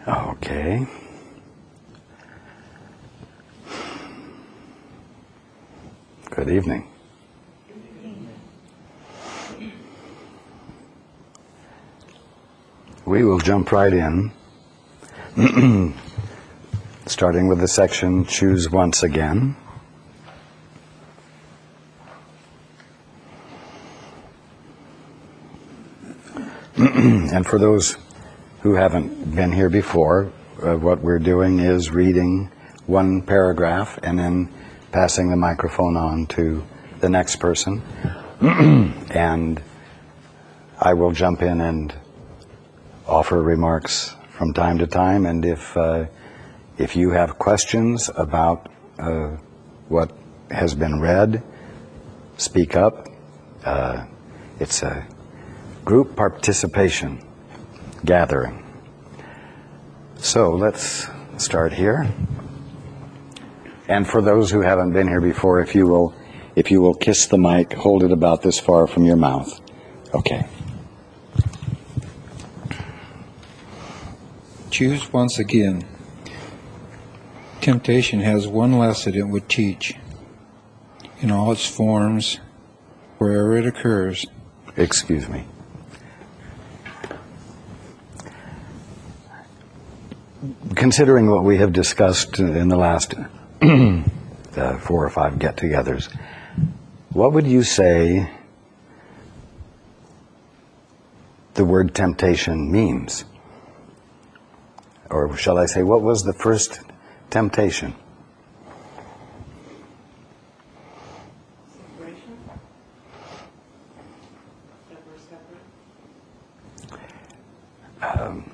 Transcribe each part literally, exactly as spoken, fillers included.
Okay. Good evening. We will jump right in, starting with the section Choose Once Again. And for those who haven't been here before, uh, what we're doing is reading one paragraph and then passing the microphone on to the next person. And I will jump in and offer remarks from time to time. And if uh, if you have questions about uh, what has been read, speak up. Uh, it's a group participation gathering. So let's start here. And for those who haven't been here before, if you will, if you will kiss the mic, hold it about this far from your mouth. Okay. Choose once again. Temptation has one lesson it would teach. In all its forms, wherever it occurs. Excuse me. Considering what we have discussed in the last uh, four or five get-togethers, what would you say the word temptation means? Or shall I say, what was the first temptation? Separation. That we're separate. Um,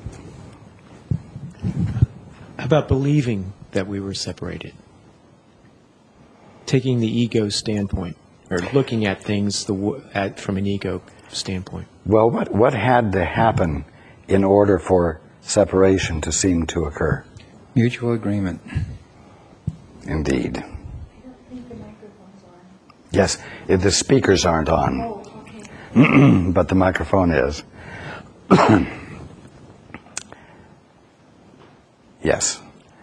About believing that we were separated. Taking the ego standpoint, or looking at things the w- at from an ego standpoint. well, what, what had to happen in order for separation to seem to occur? Mutual agreement. Indeed. I don't think the microphone's on. Yes, if the speakers aren't on, Oh, okay. but the microphone is. Yes.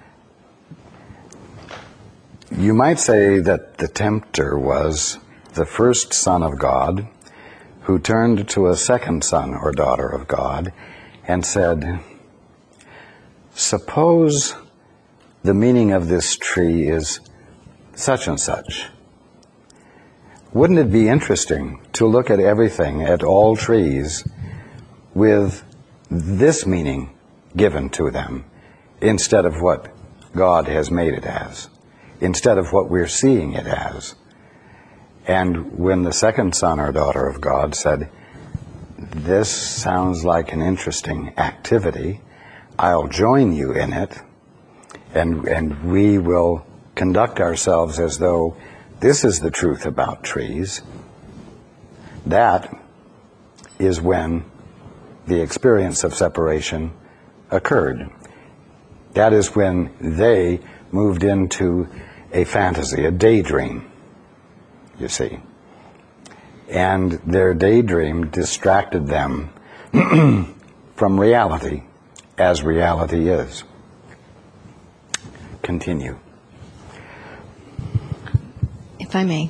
You might say that the tempter was the first son of God who turned to a second son or daughter of God and said, suppose the meaning of this tree is such and such. Wouldn't it be interesting to look at everything, at all trees, with this meaning given to them, instead of what God has made it as, instead of what we're seeing it as? And when the second son or daughter of God said, this sounds like an interesting activity, I'll join you in it, and, and we will conduct ourselves as though this is the truth about trees, that is when the experience of separation occurred. That is when they moved into a fantasy, a daydream, you see. And their daydream distracted them from reality, as reality is. Continue. If I may.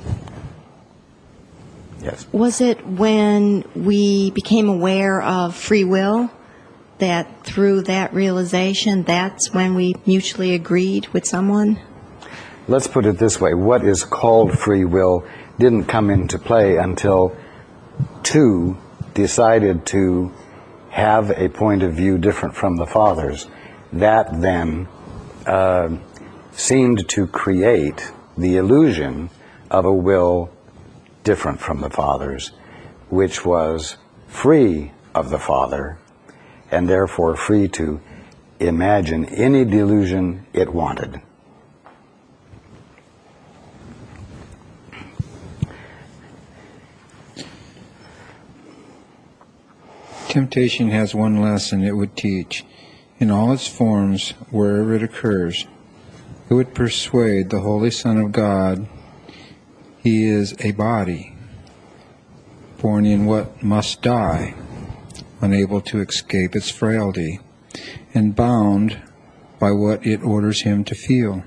Yes. Was it when we became aware of free will that through that realization, that's when we mutually agreed with someone? Let's put it this way. What is called free will didn't come into play until two decided to have a point of view different from the Father's. That then uh, seemed to create the illusion of a will different from the Father's, which was free of the Father, and therefore free to imagine any delusion it wanted. Temptation has one lesson it would teach. In all its forms, wherever it occurs, it would persuade the Holy Son of God he is a body, born in what must die, unable to escape its frailty, and bound by what it orders him to feel.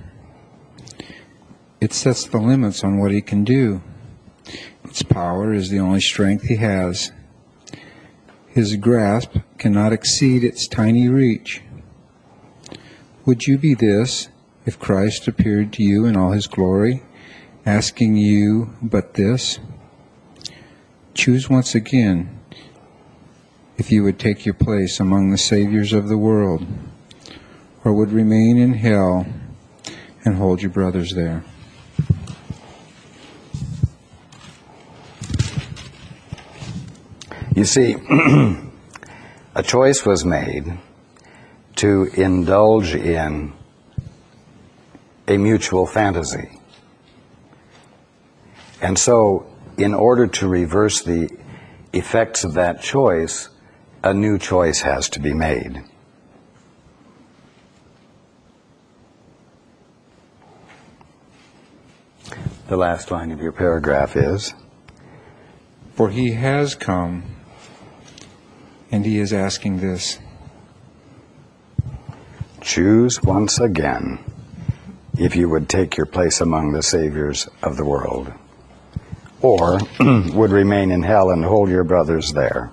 It sets the limits on what he can do. Its power is the only strength he has. His grasp cannot exceed its tiny reach. Would you be this if Christ appeared to you in all his glory, asking you but this? Choose once again if you would take your place among the saviors of the world, or would remain in hell and hold your brothers there. You see, a choice was made to indulge in a mutual fantasy. And so, in order to reverse the effects of that choice, a new choice has to be made. The last line of your paragraph is, For he has come, and he is asking this. choose once again if you would take your place among the saviors of the world, or would remain in hell and hold your brothers there.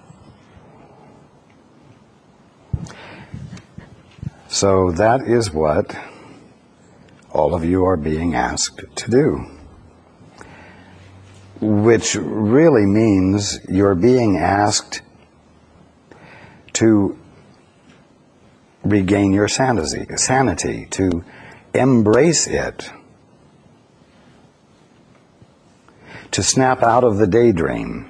So that is what all of you are being asked to do, which really means you're being asked to regain your sanity, sanity, to embrace it, to snap out of the daydream,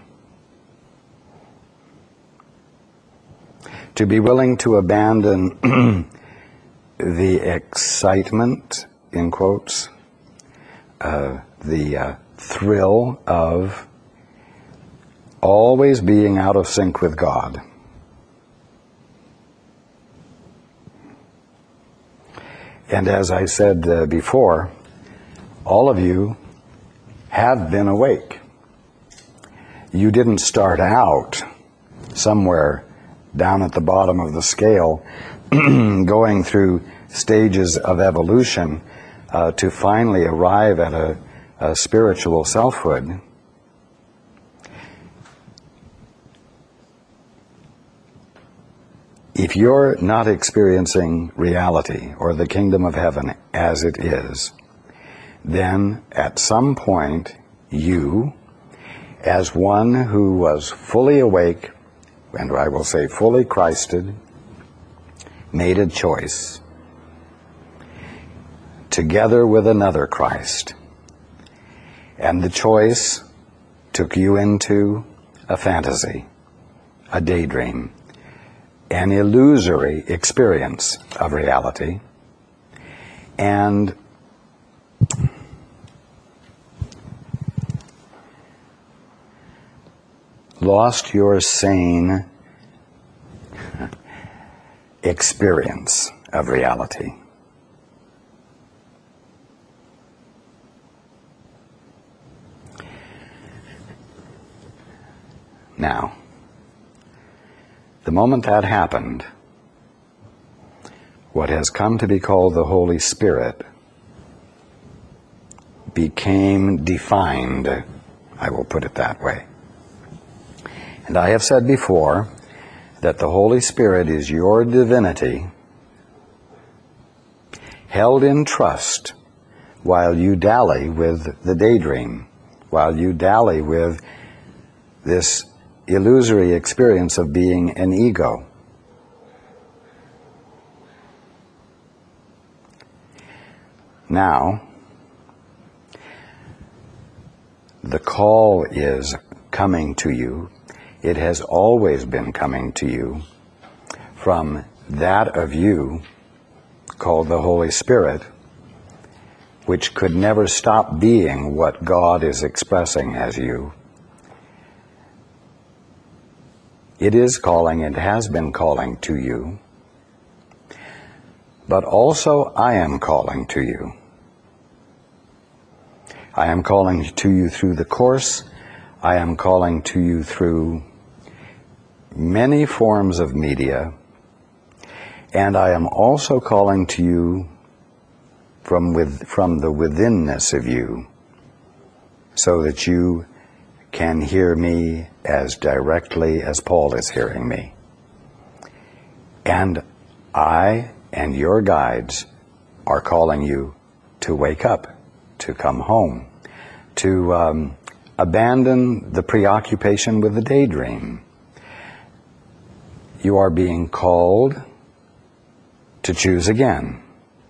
to be willing to abandon the excitement, in quotes, uh, the uh, thrill of always being out of sync with God. And as I said uh, before, all of you have been awake. You didn't start out somewhere down at the bottom of the scale, going through stages of evolution uh, to finally arrive at a, a spiritual selfhood. If you're not experiencing reality or the kingdom of heaven as it is, then at some point you, as one who was fully awake, and I will say fully Christed, made a choice together with another Christ. And the choice took you into a fantasy, a daydream, an illusory experience of reality, and lost your sane experience of reality. Now, the moment that happened, what has come to be called the Holy Spirit became defined, I will put it that way. And I have said before that the Holy Spirit is your divinity held in trust while you dally with the daydream, while you dally with this illusory experience of being an ego. Now, the call is coming to you. It has always been coming to you from that of you called the Holy Spirit, which could never stop being what God is expressing as you. It is calling, it has been calling to you, but also I am calling to you. I am calling to you through the Course. I am calling to you through many forms of media, And I am also calling to you from with, from the withinness of you, so that you can hear me as directly as Paul is hearing me. And I and your guides are calling you to wake up, to come home, to um, abandon the preoccupation with the daydream. You are being called to choose again.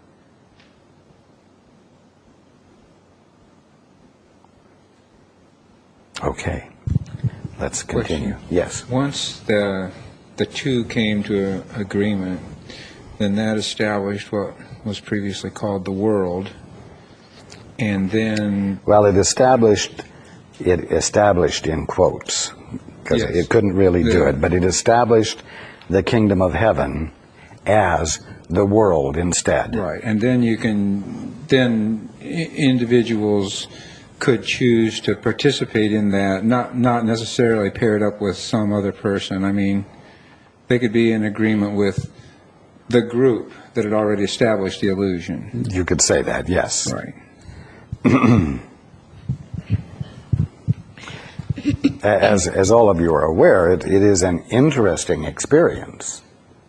Okay, let's continue. Question. Yes. Once the the two came to a agreement, then that established what was previously called the world, and then Well, it established, it established in quotes, because Yes. it couldn't really do The- it, but it established the kingdom of heaven as the world instead. right, and then you can then i- individuals could choose to participate in that, not not necessarily paired up with some other person. I mean, they could be in agreement with the group that had already established the illusion. You could say that, yes. Right. As, as all of you are aware, it, it is an interesting experience.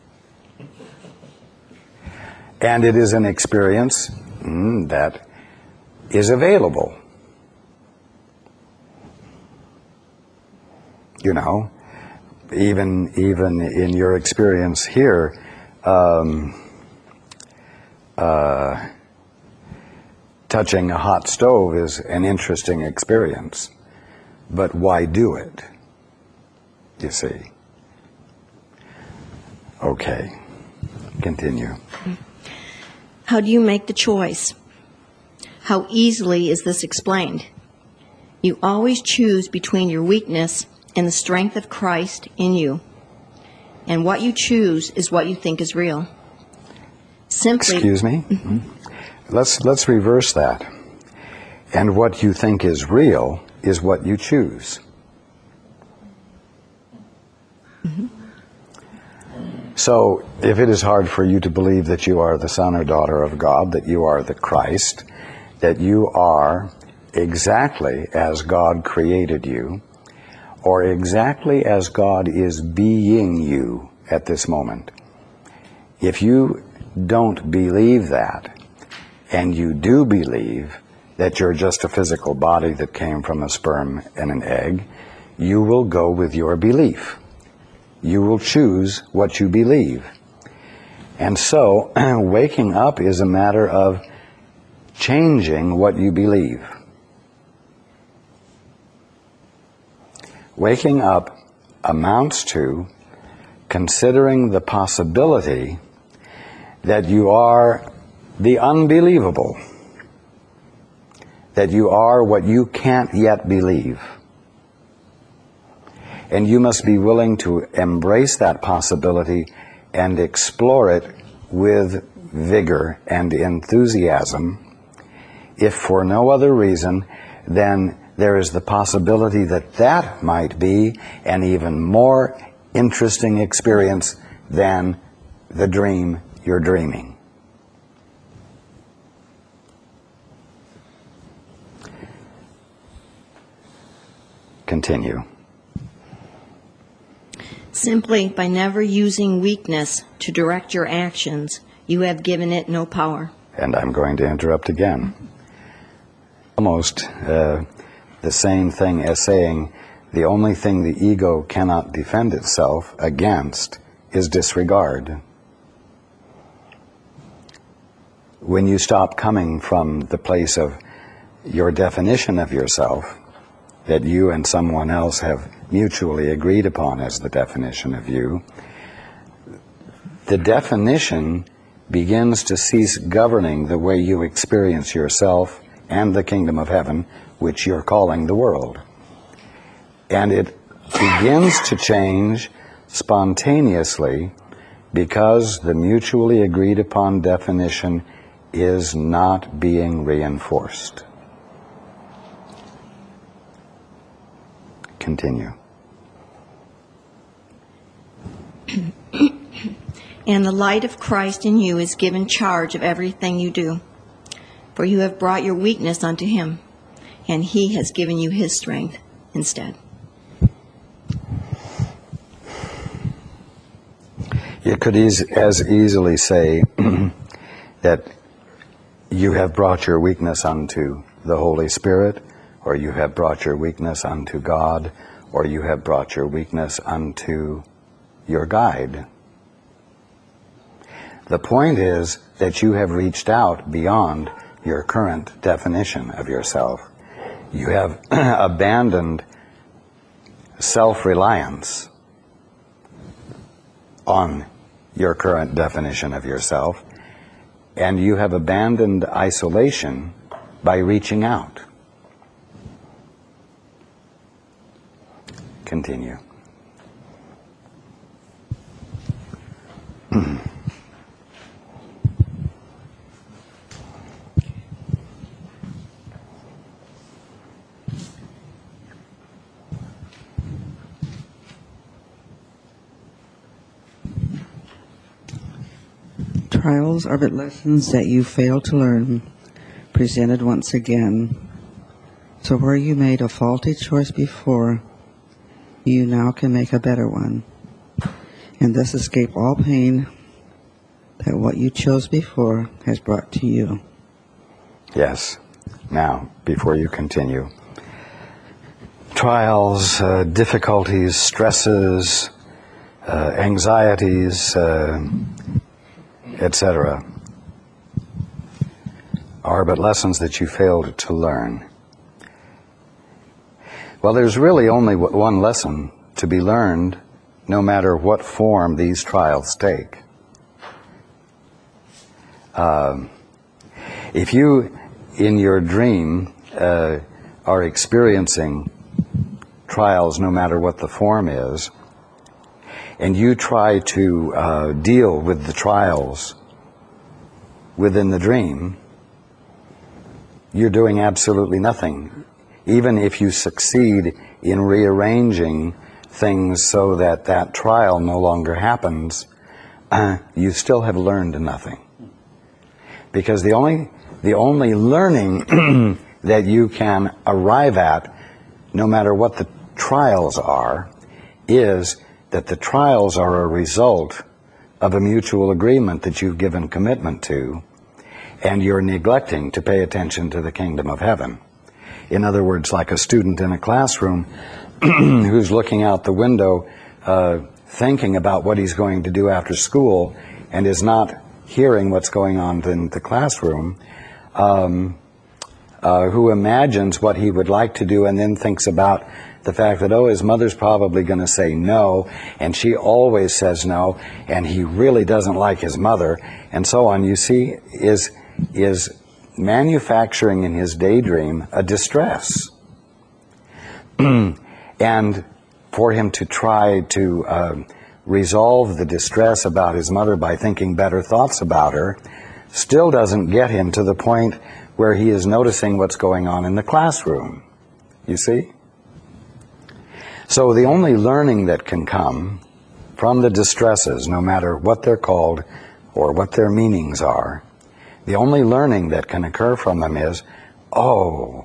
And it is an experience mm, that is available. You know, even even in your experience here, um, uh, touching a hot stove is an interesting experience. But why do it? You see. Okay. Continue. How do you make the choice? How easily is this explained? You always choose between your weakness and the strength of Christ in you. And what you choose is what you think is real. Simply, Excuse me? Mhm. Let's let's reverse that. And what you think is real is what you choose. So, if it is hard for you to believe that you are the son or daughter of God, that you are the Christ, that you are exactly as God created you, or exactly as God is being you at this moment, if you don't believe that, and you do believe that you're just a physical body that came from a sperm and an egg, you will go with your belief. You will choose what you believe. And so, waking up is a matter of changing what you believe. Waking up amounts to considering the possibility that you are the unbelievable, that you are what you can't yet believe. And you must be willing to embrace that possibility and explore it with vigor and enthusiasm, if for no other reason than there is the possibility that that might be an even more interesting experience than the dream you're dreaming. Continue. simply by never using weakness to direct your actions, you have given it no power. And I'm going to interrupt again. Almost uh, the same thing as saying the only thing the ego cannot defend itself against is disregard. When you stop coming from the place of your definition of yourself, that you and someone else have mutually agreed upon as the definition of you, the definition begins to cease governing the way you experience yourself and the kingdom of heaven, which you're calling the world. And it begins to change spontaneously because the mutually agreed upon definition is not being reinforced. Continue. And the light of Christ in you is given charge of everything you do. For you have brought your weakness unto him, and he has given you his strength instead. You could eas- as easily say that you have brought your weakness unto the Holy Spirit, or you have brought your weakness unto God, or you have brought your weakness unto your guide. The point is that you have reached out beyond your current definition of yourself. You have abandoned self-reliance on your current definition of yourself, and you have abandoned isolation by reaching out. Continue. Trials are but lessons that you failed to learn, presented once again. So where you made a faulty choice before, you now can make a better one, and thus escape all pain that what you chose before has brought to you. Yes. Now, before you continue, trials, uh, difficulties, stresses, uh, anxieties, uh, et cetera, are but lessons that you failed to learn. Well, there's really only one lesson to be learned, no matter what form these trials take. Um, if you, in your dream, uh, are experiencing trials, no matter what the form is, and you try to uh, deal with the trials within the dream, you're doing absolutely nothing. Even if you succeed in rearranging things so that that trial no longer happens, uh, you still have learned nothing. Because the only, the only learning that you can arrive at, no matter what the trials are, is that the trials are a result of a mutual agreement that you've given commitment to, and you're neglecting to pay attention to the kingdom of heaven. In other words, like a student in a classroom who's looking out the window, uh, thinking about what he's going to do after school, and is not hearing what's going on in the classroom, um, uh, who imagines what he would like to do and then thinks about the fact that, oh, his mother's probably going to say no, and she always says no, and he really doesn't like his mother, and so on. You see, is is manufacturing in his daydream a distress. And for him to try to uh, resolve the distress about his mother by thinking better thoughts about her still doesn't get him to the point where he is noticing what's going on in the classroom. You see? So the only learning that can come from the distresses, no matter what they're called or what their meanings are, the only learning that can occur from them is, oh,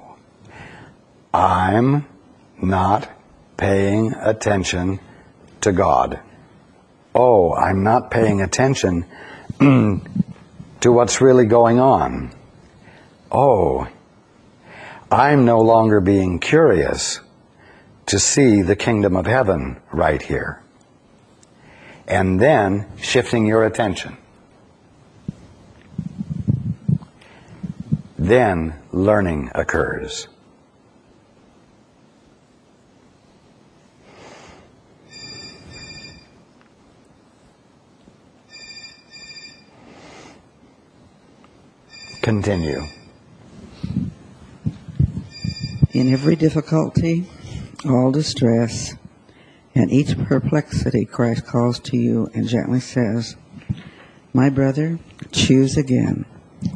I'm not paying attention to God. Oh, I'm not paying attention to what's really going on. Oh, I'm no longer being curious to see the kingdom of heaven right here. And then shifting your attention. Then learning occurs. Continue. In every difficulty, all distress, and each perplexity, Christ calls to you and gently says, my brother, choose again.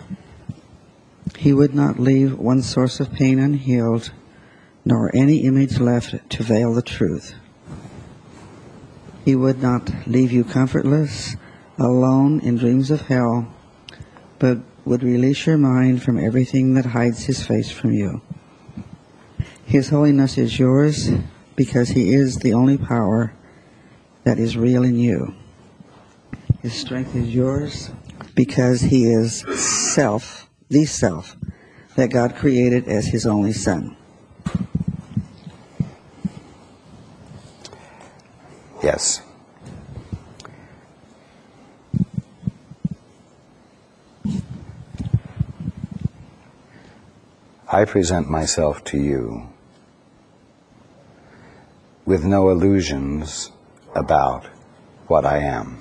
He would not leave one source of pain unhealed, nor any image left to veil the truth. He would not leave you comfortless alone in dreams of hell, but would release your mind from everything that hides his face from you. His holiness is yours because he is the only power that is real in you. His strength is yours because he is self, the self, that God created as his only son. Yes. I present myself to you with no illusions about what I am.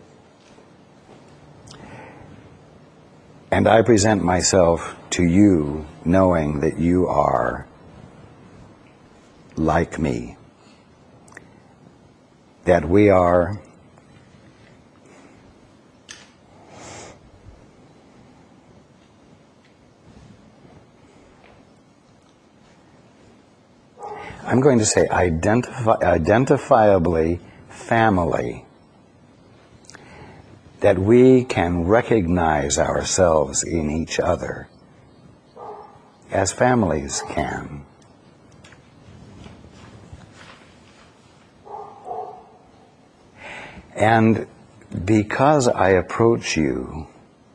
And I present myself to you knowing that you are like me, that we are I'm going to say identify, identifiably family, that we can recognize ourselves in each other as families can. And because I approach you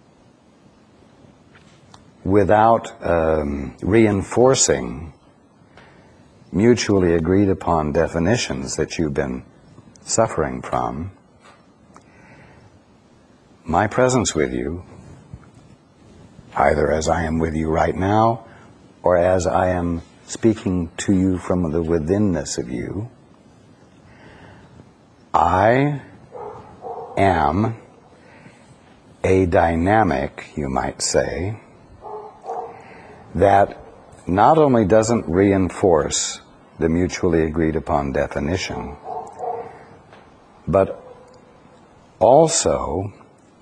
without um, reinforcing mutually agreed upon definitions that you've been suffering from, my presence with you, either as I am with you right now or as I am speaking to you from the withinness of you, I am a dynamic, you might say, that not only doesn't reinforce the mutually agreed upon definition, but also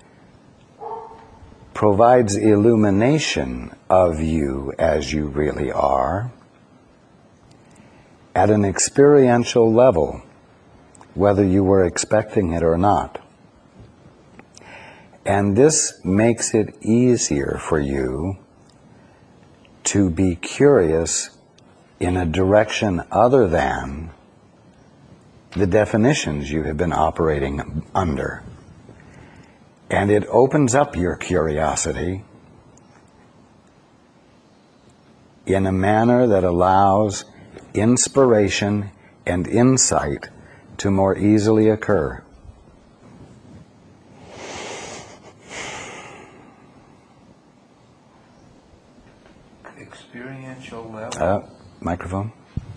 provides illumination of you as you really are at an experiential level, whether you were expecting it or not. And this makes it easier for you to be curious in a direction other than the definitions you have been operating under. And it opens up your curiosity in a manner that allows inspiration and insight to more easily occur. Experiential level. Uh, microphone.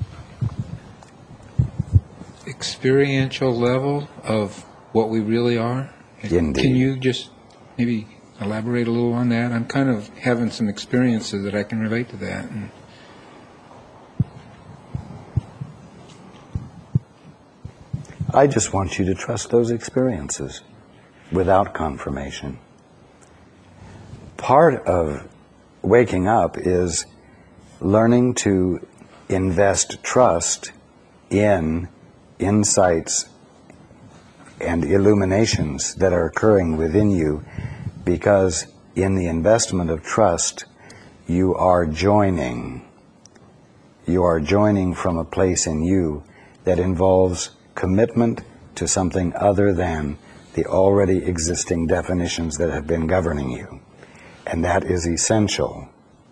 Experiential level of what we really are. Indeed. Can you just maybe elaborate a little on that? I'm kind of having some experiences that I can relate to that. And I just want you to trust those experiences without confirmation. Part of waking up is learning to invest trust in insights and illuminations that are occurring within you, because in the investment of trust, you are joining. You are joining from a place in you that involves commitment to something other than the already existing definitions that have been governing you. And that is essential.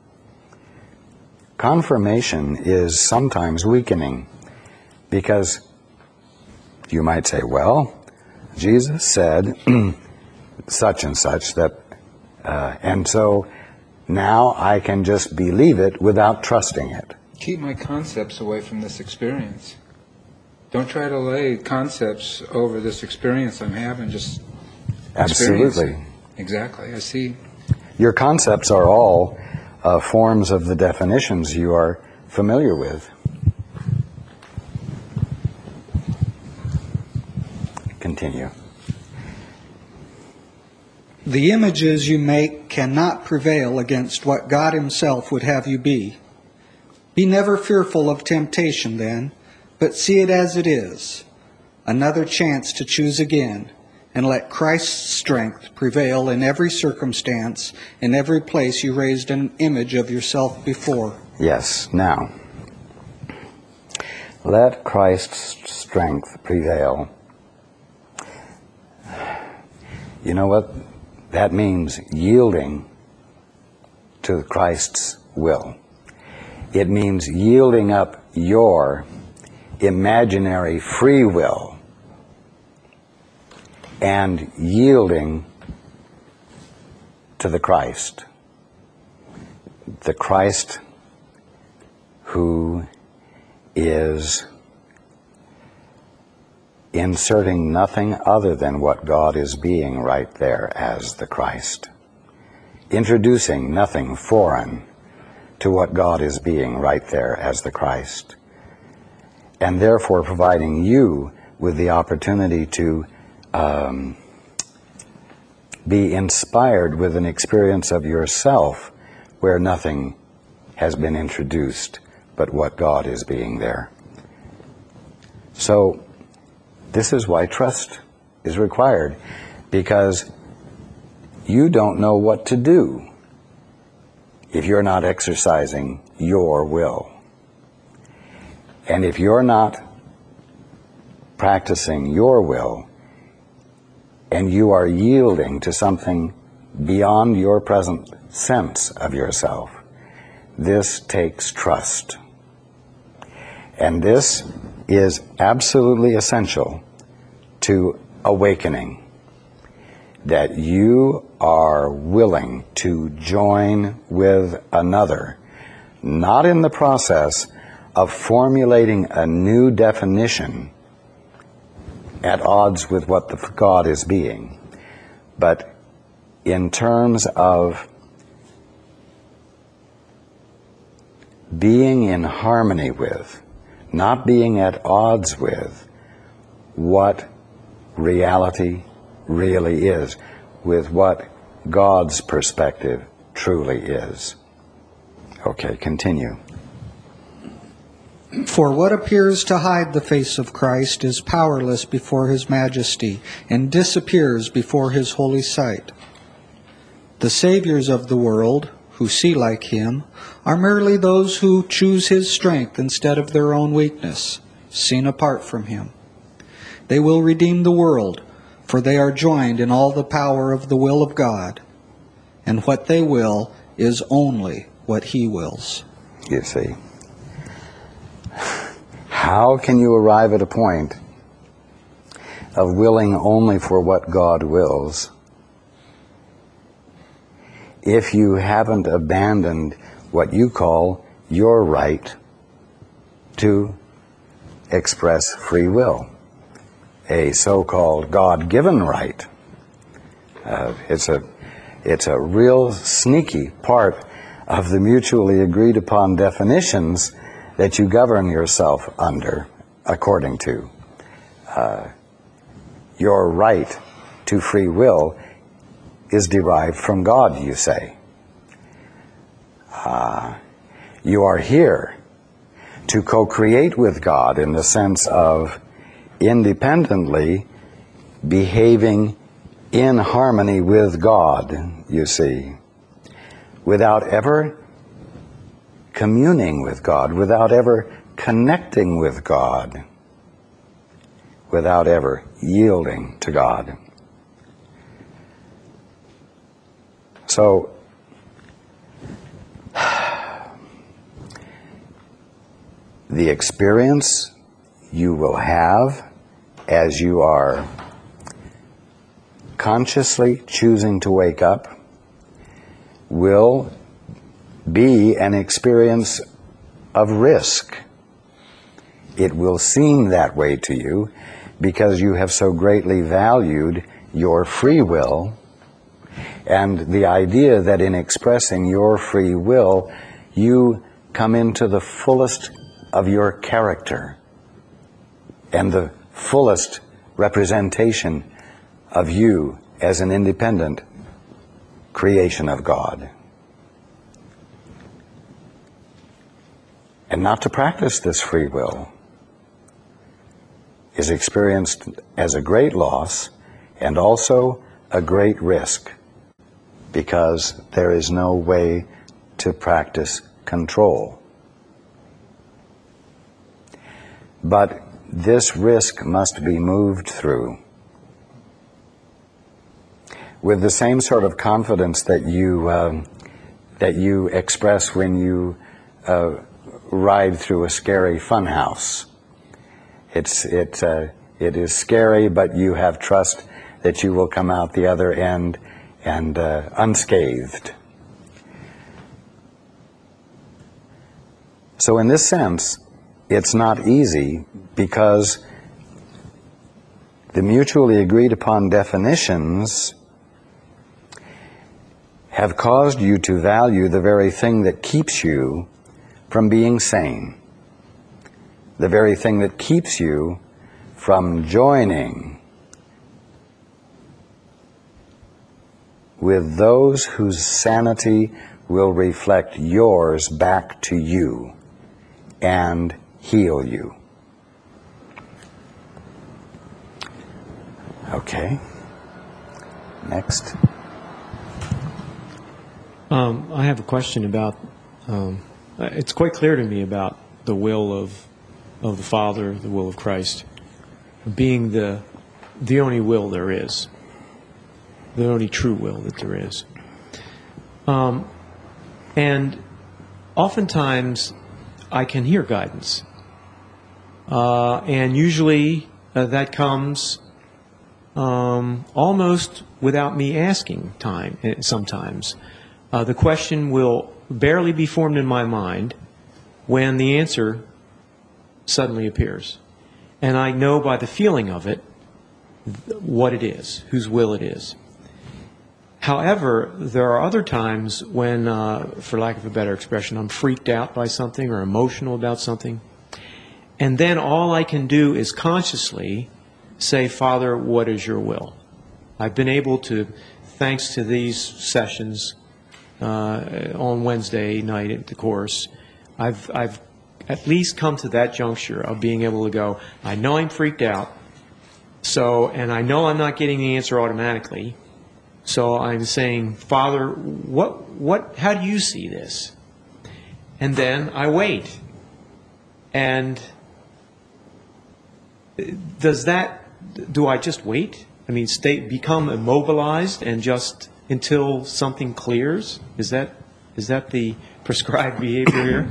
Confirmation is sometimes weakening, because you might say, well, Jesus said such and such, that, uh, and so now I can just believe it without trusting it. keep my concepts away from this experience. Don't try to lay concepts over this experience I'm having. Just experience it. Absolutely. Exactly. I see. Your concepts are all uh, forms of the definitions you are familiar with. Continue. The images you make cannot prevail against what God Himself would have you be. Be never fearful of temptation, then, but see it as it is, another chance to choose again, and let Christ's strength prevail in every circumstance, in every place you raised an image of yourself before. Yes, now, let Christ's strength prevail. You know what? That means yielding to Christ's will. It means yielding up your imaginary free will and yielding to the Christ. The Christ who is inserting nothing other than what God is being right there as the Christ. Introducing nothing foreign to what God is being right there as the Christ. And therefore providing you with the opportunity to um, be inspired with an experience of yourself where nothing has been introduced but what God is being there. So this is why trust is required, because you don't know what to do if you're not exercising your will. And if you're not practicing your will, and you are yielding to something beyond your present sense of yourself, this takes trust. And this is absolutely essential to awakening, that you are willing to join with another, not in the process of formulating a new definition at odds with what the God is being, but in terms of being in harmony with, not being at odds with, what reality really is, with what God's perspective truly is. Okay, continue. For what appears to hide the face of Christ is powerless before his majesty, and disappears before his holy sight. The saviors of the world, who see like him, are merely those who choose his strength instead of their own weakness, seen apart from him. They will redeem the world, for they are joined in all the power of the will of God, and what they will is only what he wills. You see, how can you arrive at a point of willing only for what God wills if you haven't abandoned what you call your right to express free will, a so-called God-given right? Uh, it's a it's a real sneaky part of the mutually agreed upon definitions that you govern yourself under according to. Uh, your right to free will is derived from God, you say. Uh, you are here to co-create with God in the sense of independently behaving in harmony with God, you see, without ever communing with God, without ever connecting with God, without ever yielding to God. So, the experience you will have as you are consciously choosing to wake up will be an experience of risk. It will seem that way to you because you have so greatly valued your free will, and the idea that in expressing your free will you come into the fullest of your character and the fullest representation of you as an independent creation of God. And not to practice this free will is experienced as a great loss and also a great risk, because there is no way to practice control. But this risk must be moved through with the same sort of confidence that you um, that you express when you uh, ride through a scary funhouse. It's it uh, it is scary, but you have trust that you will come out the other end and uh, unscathed. So in this sense, it's not easy, because the mutually agreed upon definitions have caused you to value the very thing that keeps you from being sane, the very thing that keeps you from joining with those whose sanity will reflect yours back to you and heal you. Okay. Next. Um, I have a question about, um, it's quite clear to me about the will of of the Father, the will of Christ, being the the only will there is, the only true will that there is. Um, and oftentimes I can hear guidance. Uh, and usually uh, that comes um, almost without me asking time, sometimes. Uh, the question will barely be formed in my mind when the answer suddenly appears. And I know by the feeling of it what it is, whose will it is. However, there are other times when, uh, for lack of a better expression, I'm freaked out by something or emotional about something. And then all I can do is consciously say, Father, what is your will? I've been able to, thanks to these sessions uh, on Wednesday night at the course, I've, I've at least come to that juncture of being able to go, I know I'm freaked out, so, and I know I'm not getting the answer automatically, so I'm saying, Father, what, what, how do you see this? And then I wait. And does that, do I just wait? I mean, stay, become immobilized and just until something clears? Is that, is that the prescribed behavior here?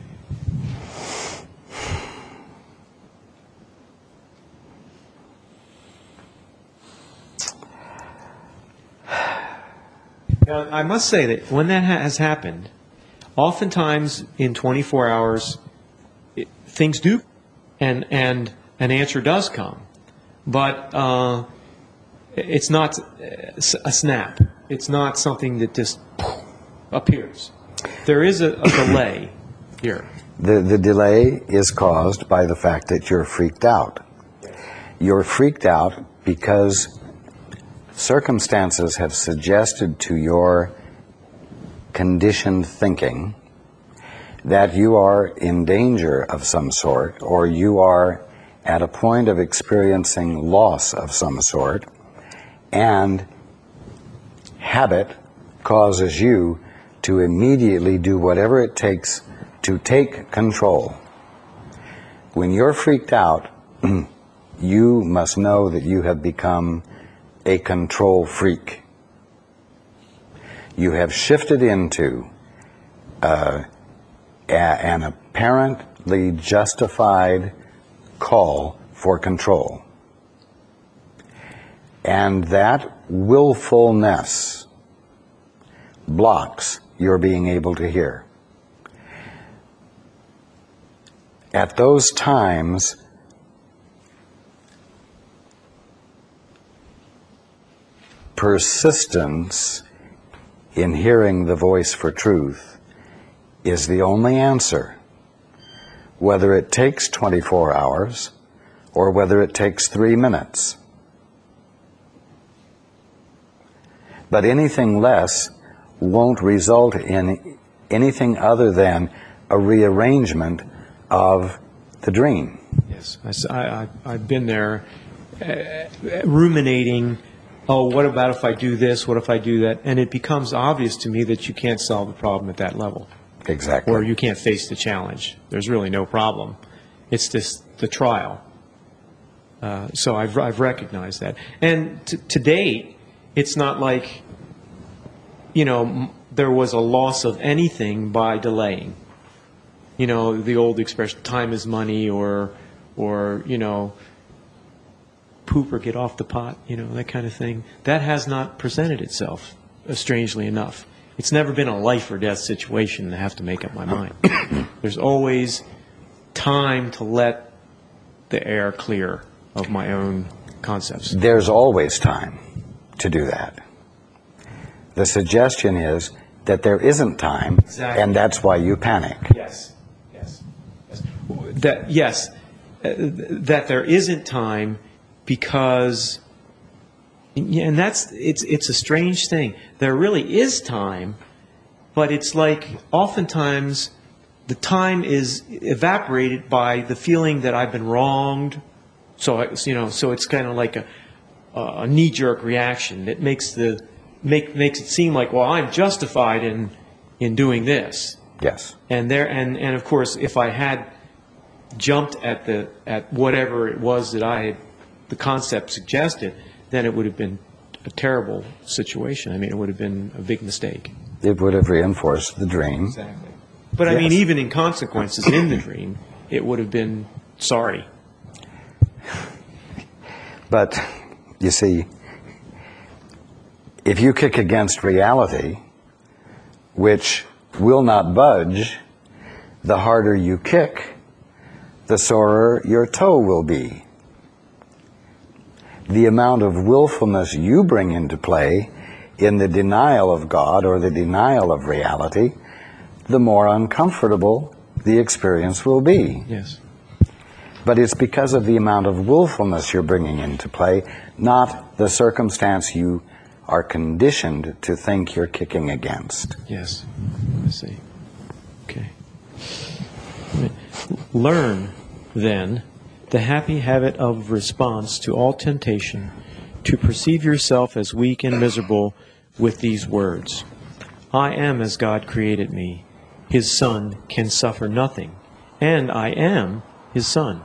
Now, I must say that when that ha- has happened, oftentimes in twenty-four hours, it, things do, and and an answer does come, but uh, it's not a snap. It's not something that just appears. There is a, a delay here. The the delay is caused by the fact that you're freaked out. You're freaked out because circumstances have suggested to your conditioned thinking that you are in danger of some sort, or you are at a point of experiencing loss of some sort, and habit causes you to immediately do whatever it takes to take control. When you're freaked out, you must know that you have become a control freak. You have shifted into uh, a, an apparently justified call for control. And that willfulness blocks your being able to hear. At those times, persistence in hearing the voice for truth is the only answer, whether it takes twenty-four hours or whether it takes three minutes. But anything less won't result in anything other than a rearrangement of the dream. Yes, I, I, I've been there uh, ruminating oh, what about if I do this? What if I do that? And it becomes obvious to me that you can't solve the problem at that level. Exactly. Or you can't face the challenge. There's really no problem. It's just the trial. Uh, so I've, I've recognized that. And to, to date, it's not like, you know, m- there was a loss of anything by delaying. You know, the old expression, time is money, or, or, you know, poop or get off the pot, you know, that kind of thing. That has not presented itself, uh, strangely enough. It's never been a life or death situation to have to make up my mind. There's always time to let the air clear of my own concepts. There's always time to do that. The suggestion is that there isn't time, Exactly. and that's why you panic. Yes, yes, yes. That yes, uh, that there isn't time because, yeah, and that's it's it's a strange thing. There really is time, but it's like oftentimes the time is evaporated by the feeling that I've been wronged. So I- you know, so it's kind of like a a knee-jerk reaction that makes the make makes it seem like, well, I'm justified in in doing this. Yes. And there, and, and of course, if I had jumped at the at whatever it was that I had, the concept suggested, then it would have been a terrible situation. I mean, it would have been a big mistake. It would have reinforced the dream. Exactly. But I mean, Yes. even in consequences in the dream, it would have been sorry. But, you see, if you kick against reality, which will not budge, the harder you kick, the sorer your toe will be. The amount of willfulness you bring into play in the denial of God or the denial of reality, the more uncomfortable the experience will be. Yes. But it's because of the amount of willfulness you're bringing into play, not the circumstance you are conditioned to think you're kicking against. Yes. I see. Okay. Learn, then, the happy habit of response to all temptation, to perceive yourself as weak and miserable with these words: I am as God created me. His Son can suffer nothing, and I am His Son.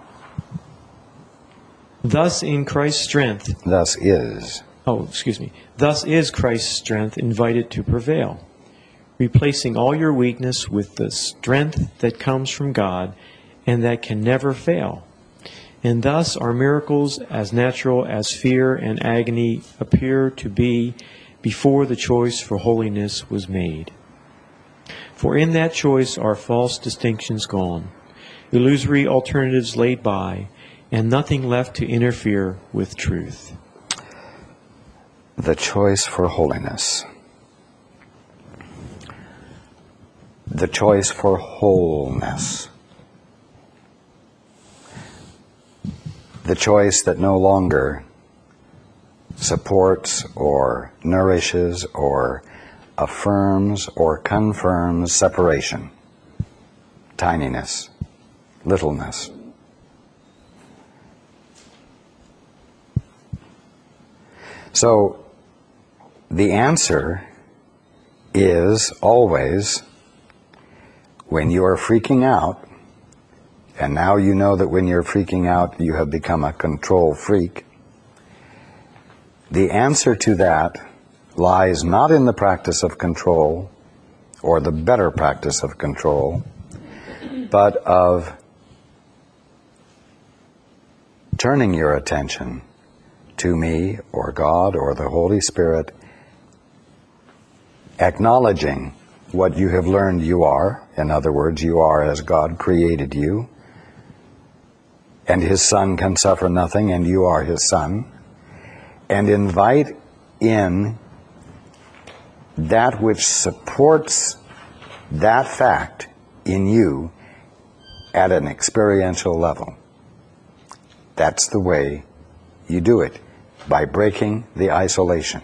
Thus in Christ's strength, Thus is. oh, excuse me, thus is Christ's strength invited to prevail, replacing all your weakness with the strength that comes from God and that can never fail. And thus are miracles as natural as fear and agony appear to be before the choice for holiness was made. For in that choice are false distinctions gone, illusory alternatives laid by, and nothing left to interfere with truth. The choice for holiness. The choice for wholeness. The choice that no longer supports or nourishes or affirms or confirms separation, tininess, littleness. So the answer is always, when you are freaking out, and now you know that when you're freaking out you have become a control freak, the answer to that lies not in the practice of control or the better practice of control, but of turning your attention to me or God or the Holy Spirit, acknowledging what you have learned you are. In other words, you are as God created you, and His Son can suffer nothing, and you are His Son, and invite in that which supports that fact in you at an experiential level. That's the way you do it, by breaking the isolation.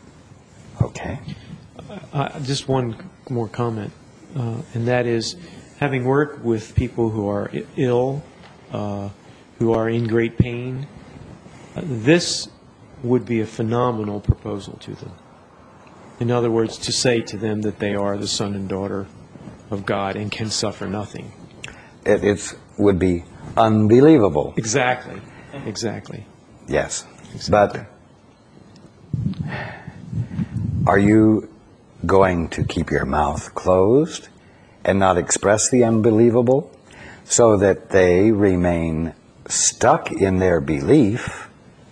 Okay. Uh, just one more comment, uh, and that is, having worked with people who are i- ill, uh, who are in great pain, uh, this would be a phenomenal proposal to them. In other words, to say to them that they are the son and daughter of God and can suffer nothing. It it's, would be unbelievable. Exactly. Exactly. Yes. Exactly. But are you going to keep your mouth closed and not express the unbelievable so that they remain stuck in their belief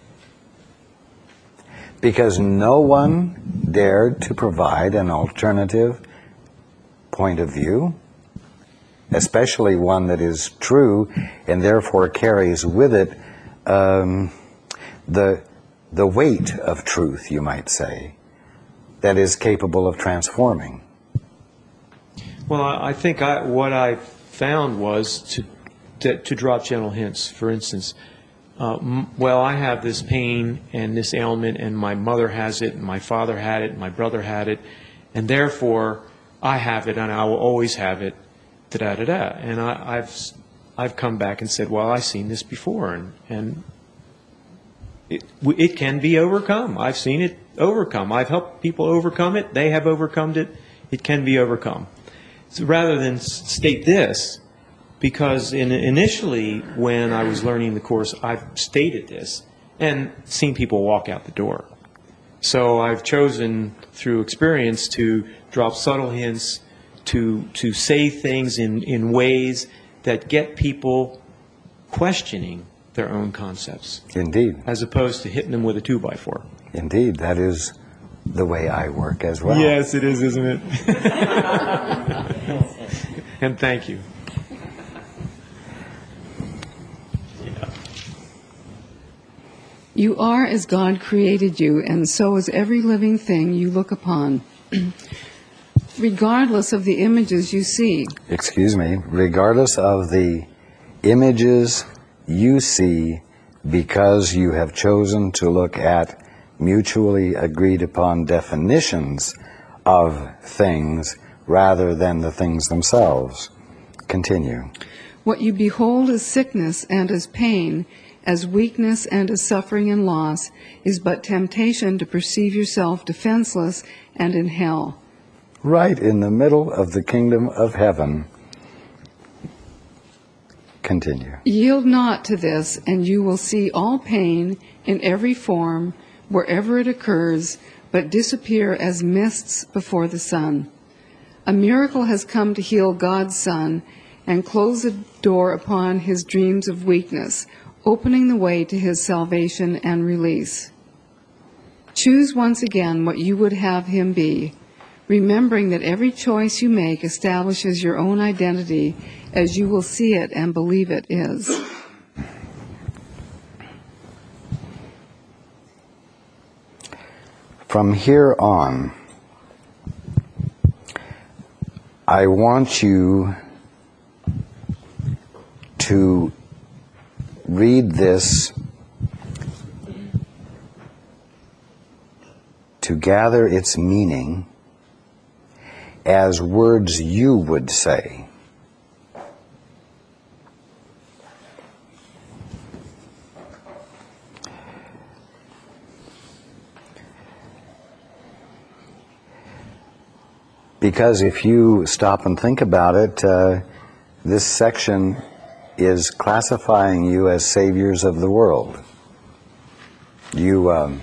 because no one dared to provide an alternative point of view, especially one that is true and therefore carries with it um, the the weight of truth, you might say, that is capable of transforming? Well, I I think I, what I found was to, to to drop gentle hints. For instance, uh, m- well, I have this pain and this ailment, and my mother has it, and my father had it, and my brother had it, and therefore I have it, and I will always have it. Da da da da. And I, I've s- I've come back and said, well, I've seen this before, and and it w- it can be overcome. I've seen it overcome. I've helped people overcome it. They have overcome it. It can be overcome. So rather than s- state this, because in, initially when I was learning the course, I've stated this and seen people walk out the door. So I've chosen through experience to drop subtle hints, to to say things in, in ways that get people questioning their own concepts, Indeed. as opposed to hitting them with a two by four. Indeed. That is the way I work as well. Yes, it is, isn't it? And thank you. You are as God created you, and so is every living thing you look upon, regardless of the images you see. Excuse me. Regardless of the images you see, because you have chosen to look at mutually agreed upon definitions of things rather than the things themselves. Continue. What you behold as sickness and as pain, as weakness and as suffering and loss, is but temptation to perceive yourself defenseless and in hell. Right in the middle of the kingdom of heaven. Continue. Yield not to this, and you will see all pain in every form, wherever it occurs, but disappear as mists before the sun. A miracle has come to heal God's Son and close the door upon his dreams of weakness, opening the way to his salvation and release. Choose once again what you would have him be, remembering that every choice you make establishes your own identity as you will see it and believe it is. From here on, I want you to read this to gather its meaning as words you would say. Because if you stop and think about it, uh, this section is classifying you as saviors of the world. You, um,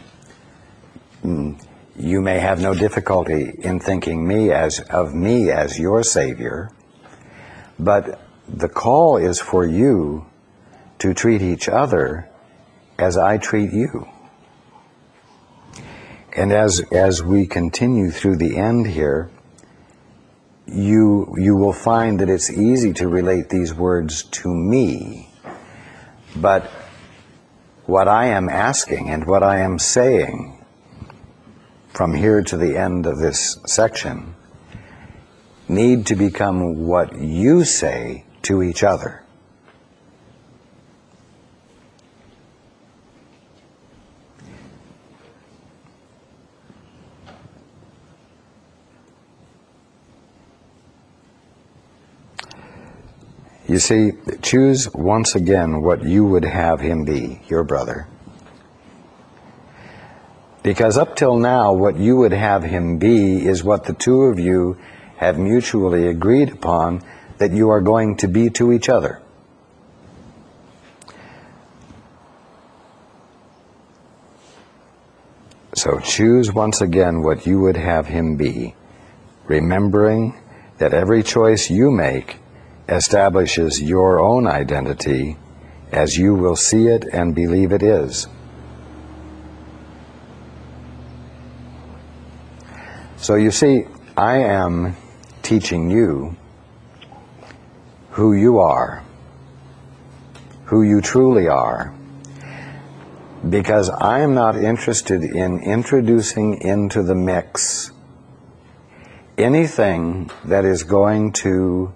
you may have no difficulty in thinking me as of me as your savior, but the call is for you to treat each other as I treat you. And as as we continue through the end here, you you will find that it's easy to relate these words to me. But what I am asking and what I am saying from here to the end of this section need to become what you say to each other. You see, choose once again what you would have him be, your brother. Because up till now, what you would have him be is what the two of you have mutually agreed upon that you are going to be to each other. So choose once again what you would have him be, remembering that every choice you make establishes your own identity as you will see it and believe it is. So you see, I am teaching you who you are, who you truly are, because I am not interested in introducing into the mix anything that is going to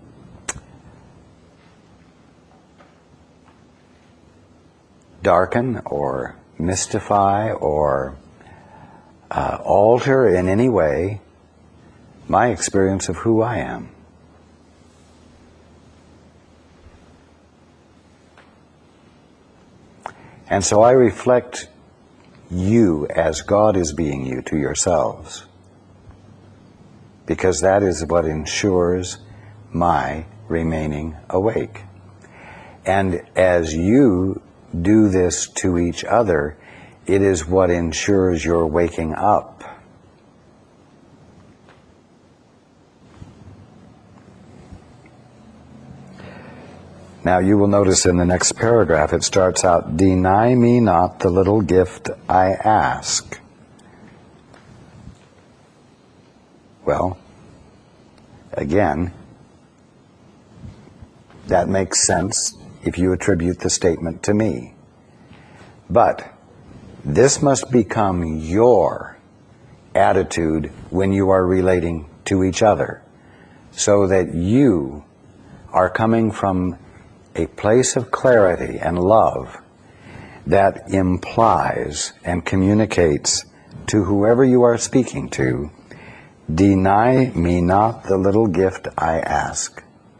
darken or mystify or uh, alter in any way my experience of who I am. And so I reflect you as God is being you to yourselves, because that is what ensures my remaining awake. And as you do this to each other, it is what ensures your waking up. Now you will notice in the next paragraph it starts out, "Deny me not the little gift I ask." Well, again, that makes sense if you attribute the statement to me. But this must become your attitude when you are relating to each other, so that you are coming from a place of clarity and love that implies and communicates to whoever you are speaking to, "Deny me not the little gift I ask."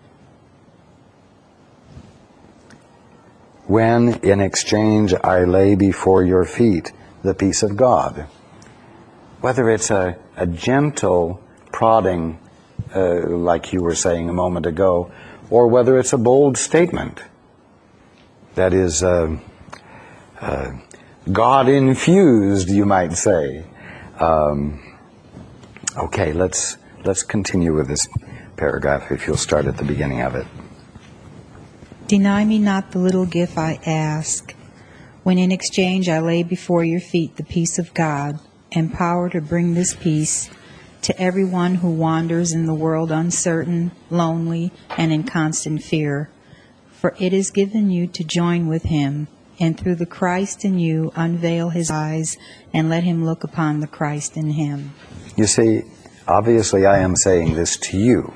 When in exchange I lay before your feet the peace of God. Whether it's a, a gentle prodding, uh, like you were saying a moment ago, or whether it's a bold statement that is uh, uh, God-infused, you might say. Um, okay, let's let's continue with this paragraph, if you'll start at the beginning of it. Deny me not the little gift I ask, when in exchange I lay before your feet the peace of God, and power to bring this peace to everyone who wanders in the world uncertain, lonely, and in constant fear. For it is given you to join with him, and through the Christ in you unveil his eyes, and let him look upon the Christ in him. You see, obviously I am saying this to you,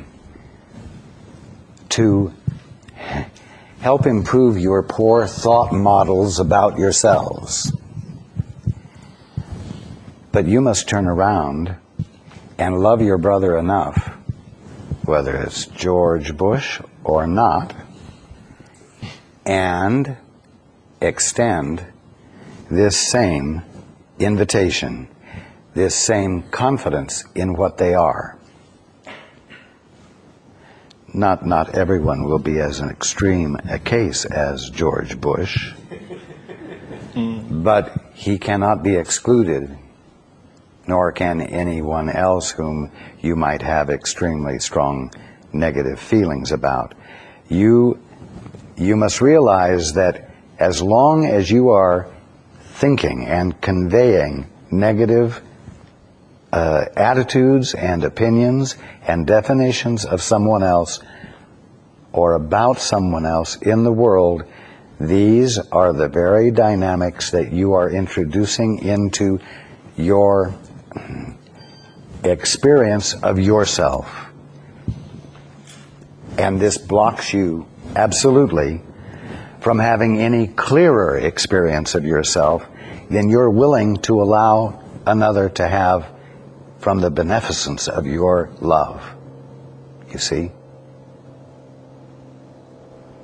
to help improve your poor thought models about yourselves. But you must turn around and love your brother enough, whether it's George Bush or not, and extend this same invitation, this same confidence in what they are. Not, not everyone will be as an extreme a case as George Bush, but he cannot be excluded, nor can anyone else whom you might have extremely strong negative feelings about. You, you must realize that as long as you are thinking and conveying negative uh, attitudes and opinions and definitions of someone else or about someone else in the world, these are the very dynamics that you are introducing into your experience of yourself. And this blocks you absolutely from having any clearer experience of yourself than you're willing to allow another to have from the beneficence of your love. You see?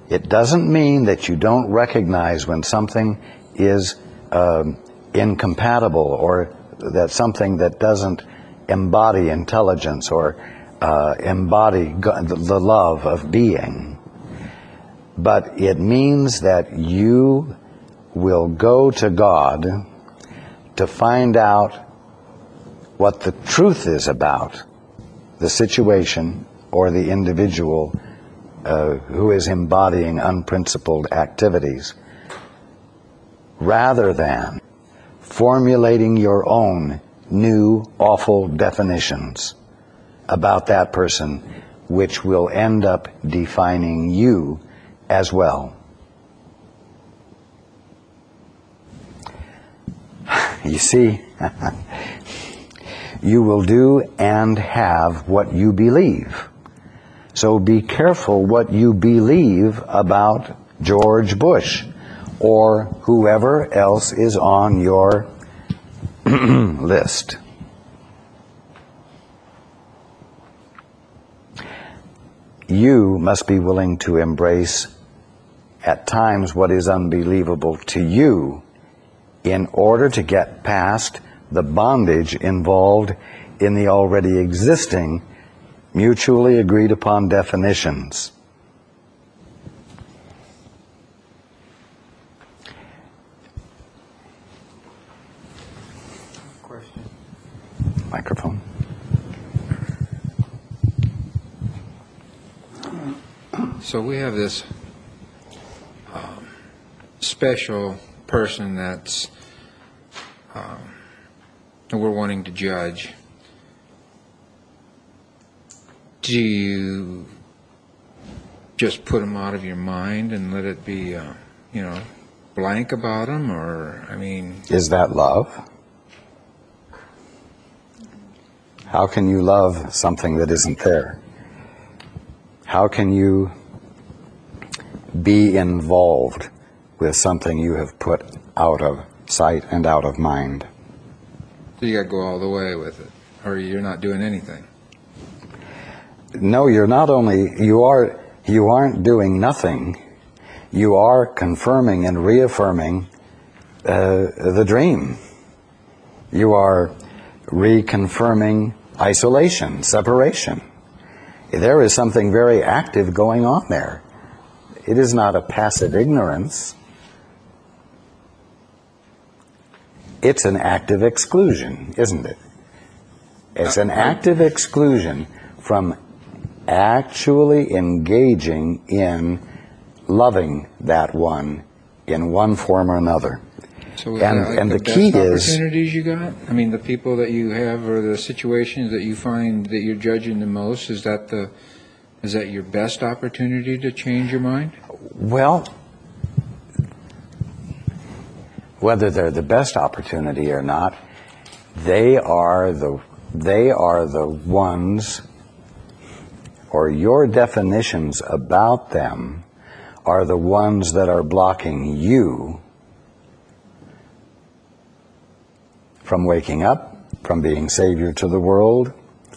It doesn't mean that you don't recognize when something is um, incompatible, or that something that doesn't embody intelligence or uh, embody God, the love of being. But it means that you will go to God to find out what the truth is about the situation or the individual uh, who is embodying unprincipled activities, rather than formulating your own new awful definitions about that person, which will end up defining you as well. You see, you will do and have what you believe. So be careful what you believe about George Bush or whoever else is on your list. You must be willing to embrace at times what is unbelievable to you in order to get past the bondage involved in the already existing mutually agreed upon definitions. Question. Microphone. So we have this um, special person that's um, that we're wanting to judge. Do you just put them out of your mind and let it be, uh, you know, blank about them? Or, I mean... Is that love? How can you love something that isn't there? How can you be involved with something you have put out of sight and out of mind? So you got to go all the way with it, or you're not doing anything. No, you're not only, you are, you aren't doing nothing. You are confirming and reaffirming uh, the dream. You are reconfirming isolation, separation. There is something very active going on there. It is not a passive ignorance. It's an active exclusion, isn't it? It's an active exclusion from actually engaging in loving that one in one form or another. So is And- that like and the, the key best is- opportunities you got? I mean, the people that you have, or the situations that you find that you're judging the most, is that the is that your best opportunity to change your mind? Well, whether they're the best opportunity or not, they are the they are the ones, or your definitions about them are the ones that are blocking you from waking up, from being Savior to the world.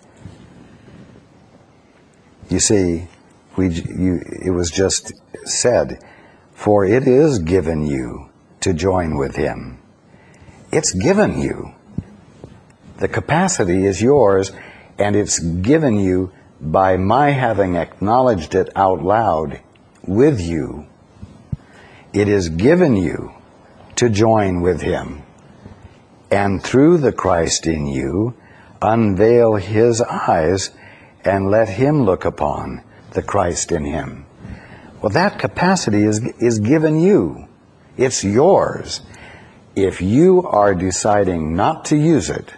You see, we, you, it was just said, for it is given you to join with Him. It's given you. The capacity is yours, and it's given you by my having acknowledged it out loud with you. It is given you to join with Him, and through the Christ in you, unveil His eyes and let Him look upon the Christ in Him. Well, that capacity is, is given you. It's yours. If you are deciding not to use it,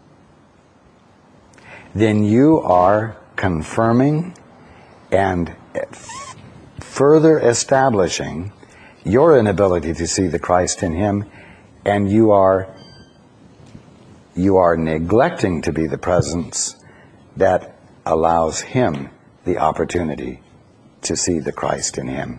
then you are confirming and further establishing your inability to see the Christ in Him, and you are you are neglecting to be the presence that allows Him the opportunity to see the Christ in Him.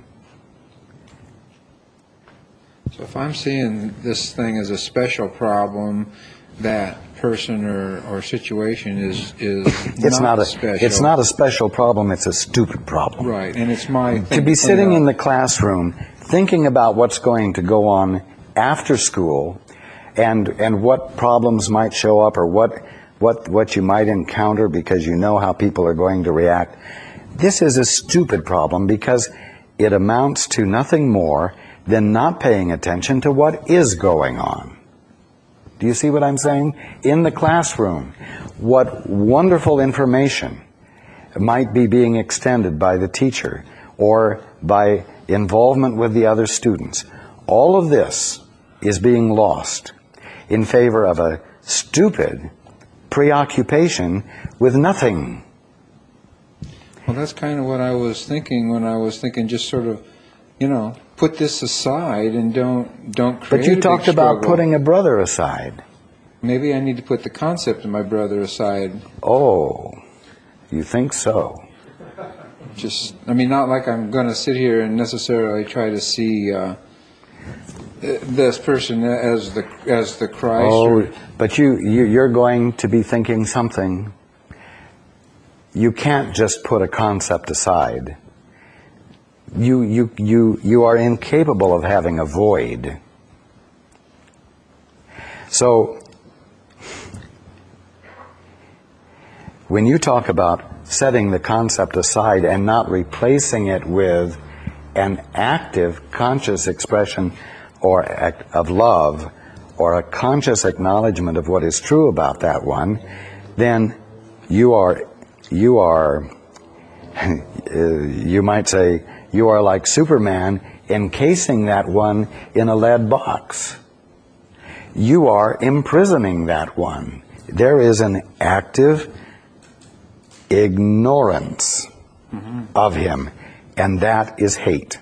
So if I'm seeing this thing as a special problem, that person or, or situation is is It's not, a special. it's not a special problem, it's a stupid problem. Right, and it's my To be sitting in the classroom thinking about what's going to go on after school and and what problems might show up or what what what you might encounter because you know how people are going to react. This is a stupid problem because it amounts to nothing more than not paying attention to what is going on. Do you see what I'm saying? In the classroom, what wonderful information might be being extended by the teacher or by involvement with the other students. All of this is being lost in favor of a stupid preoccupation with nothing. Well, that's kind of what I was thinking when I was thinking just sort of, you know, put this aside and don't don't create But you a big talked about struggle. putting a brother aside. Maybe I need to put the concept of my brother aside. Oh, you think so? Just, I mean, not like I'm going to sit here and necessarily try to see uh, this person as the as the Christ. Oh, or, but you, you you're going to be thinking something. You can't just put a concept aside. You you you you are incapable of having a void. So when you talk about setting the concept aside and not replacing it with an active, conscious expression or act of love or a conscious acknowledgement of what is true about that one, then you are, you are, you might say, you are like Superman encasing that one in a lead box. You are imprisoning that one. There is an active ignorance mm-hmm. of him, and that is hate.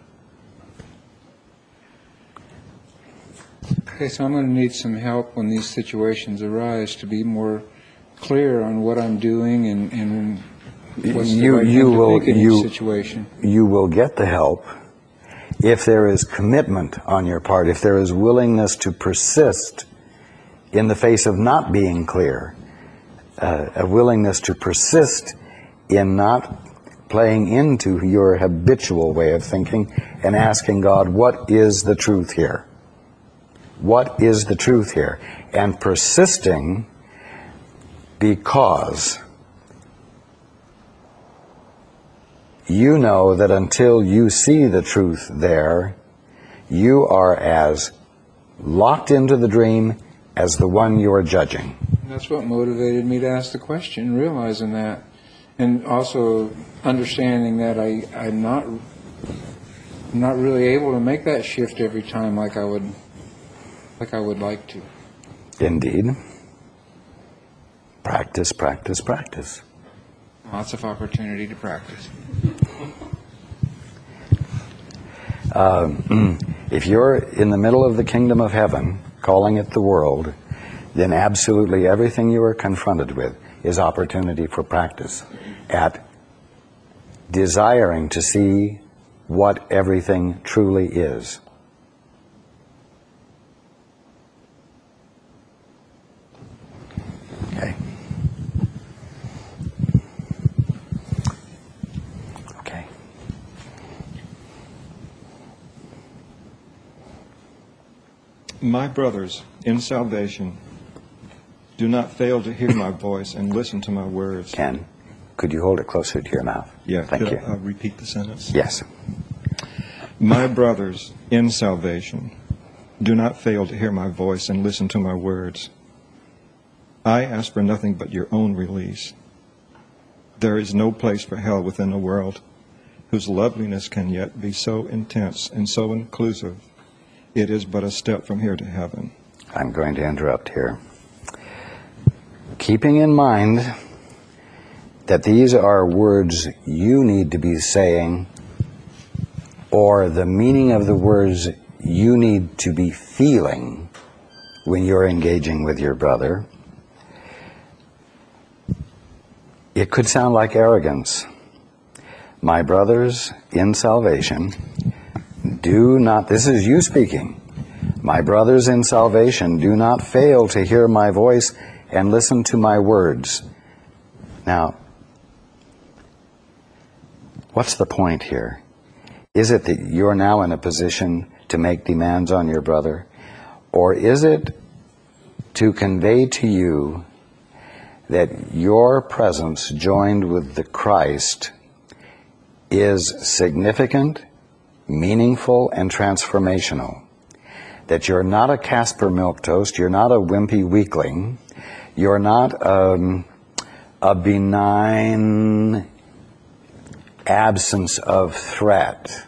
Okay, so I'm going to need some help when these situations arise to be more clear on what I'm doing and, and what's the you, right you thing to will, think in you, each situation. You will get the help if there is commitment on your part, if there is willingness to persist in the face of not being clear, uh, a willingness to persist in not playing into your habitual way of thinking and asking God, what is the truth here? What is the truth here? And persisting because you know that until you see the truth there, you are as locked into the dream as the one you are judging. That's what motivated me to ask the question, realizing that. And also understanding that I, I'm not I'm not really able to make that shift every time like I would like I would like to. Indeed. Practice, practice, practice. Lots of opportunity to practice. Um, if you're in the middle of the kingdom of heaven, calling it the world, then absolutely everything you are confronted with is opportunity for practice at desiring to see what everything truly is. Okay. Okay. My brothers in salvation, do not fail to hear my voice and listen to my words. Ken, could you hold it closer to your mouth? Yeah, Thank could you. I, uh, repeat the sentence? Yes. My brothers in salvation, do not fail to hear my voice and listen to my words. I ask for nothing but your own release. There is no place for hell within a world whose loveliness can yet be so intense and so inclusive. It is but a step from here to heaven. I'm going to interrupt here. Keeping in mind that these are words you need to be saying, or the meaning of the words you need to be feeling when you're engaging with your brother, it could sound like arrogance. My brothers in salvation, do not, this is you speaking, My brothers in salvation, do not fail to hear my voice and listen to my words. Now, what's the point here? Is it that you're now in a position to make demands on your brother? Or is it to convey to you that your presence joined with the Christ is significant, meaningful, and transformational? That you're not a Casper milquetoast, you're not a wimpy weakling, you're not um, a benign absence of threat,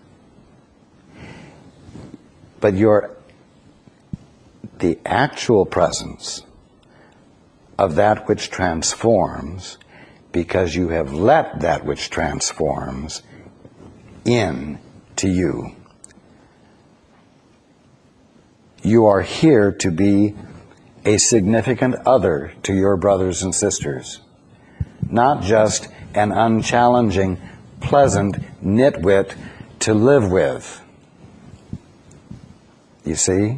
but you're the actual presence of that which transforms, because you have let that which transforms in to you. You are here to be a significant other to your brothers and sisters, not just an unchallenging, pleasant nitwit to live with. You see?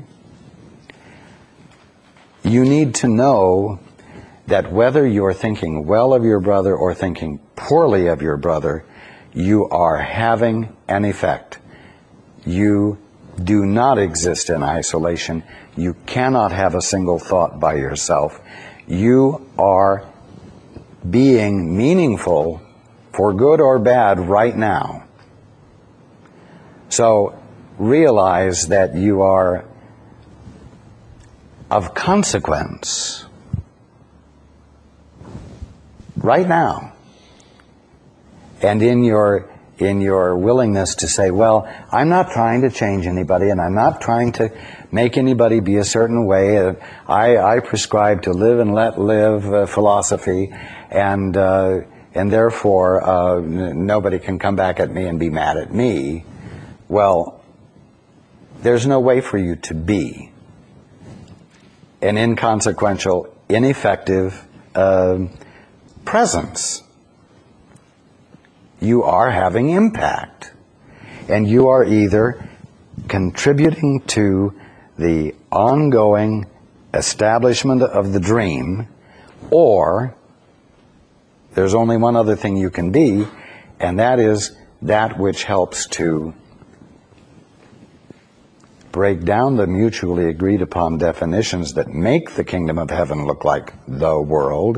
You need to know that whether you're thinking well of your brother or thinking poorly of your brother, you are having an effect. You do not exist in isolation. You cannot have a single thought by yourself. You are being meaningful for good or bad right now. So realize that you are of consequence right now. And in your in your willingness to say, well, I'm not trying to change anybody, and I'm not trying to make anybody be a certain way. I, I prescribe to live and let live uh, philosophy, and uh, and therefore uh, n- nobody can come back at me and be mad at me. Well, there's no way for you to be an inconsequential, ineffective uh, presence. You are having impact, and you are either contributing to the ongoing establishment of the dream, or there's only one other thing you can be, and that is that which helps to break down the mutually agreed upon definitions that make the kingdom of heaven look like the world,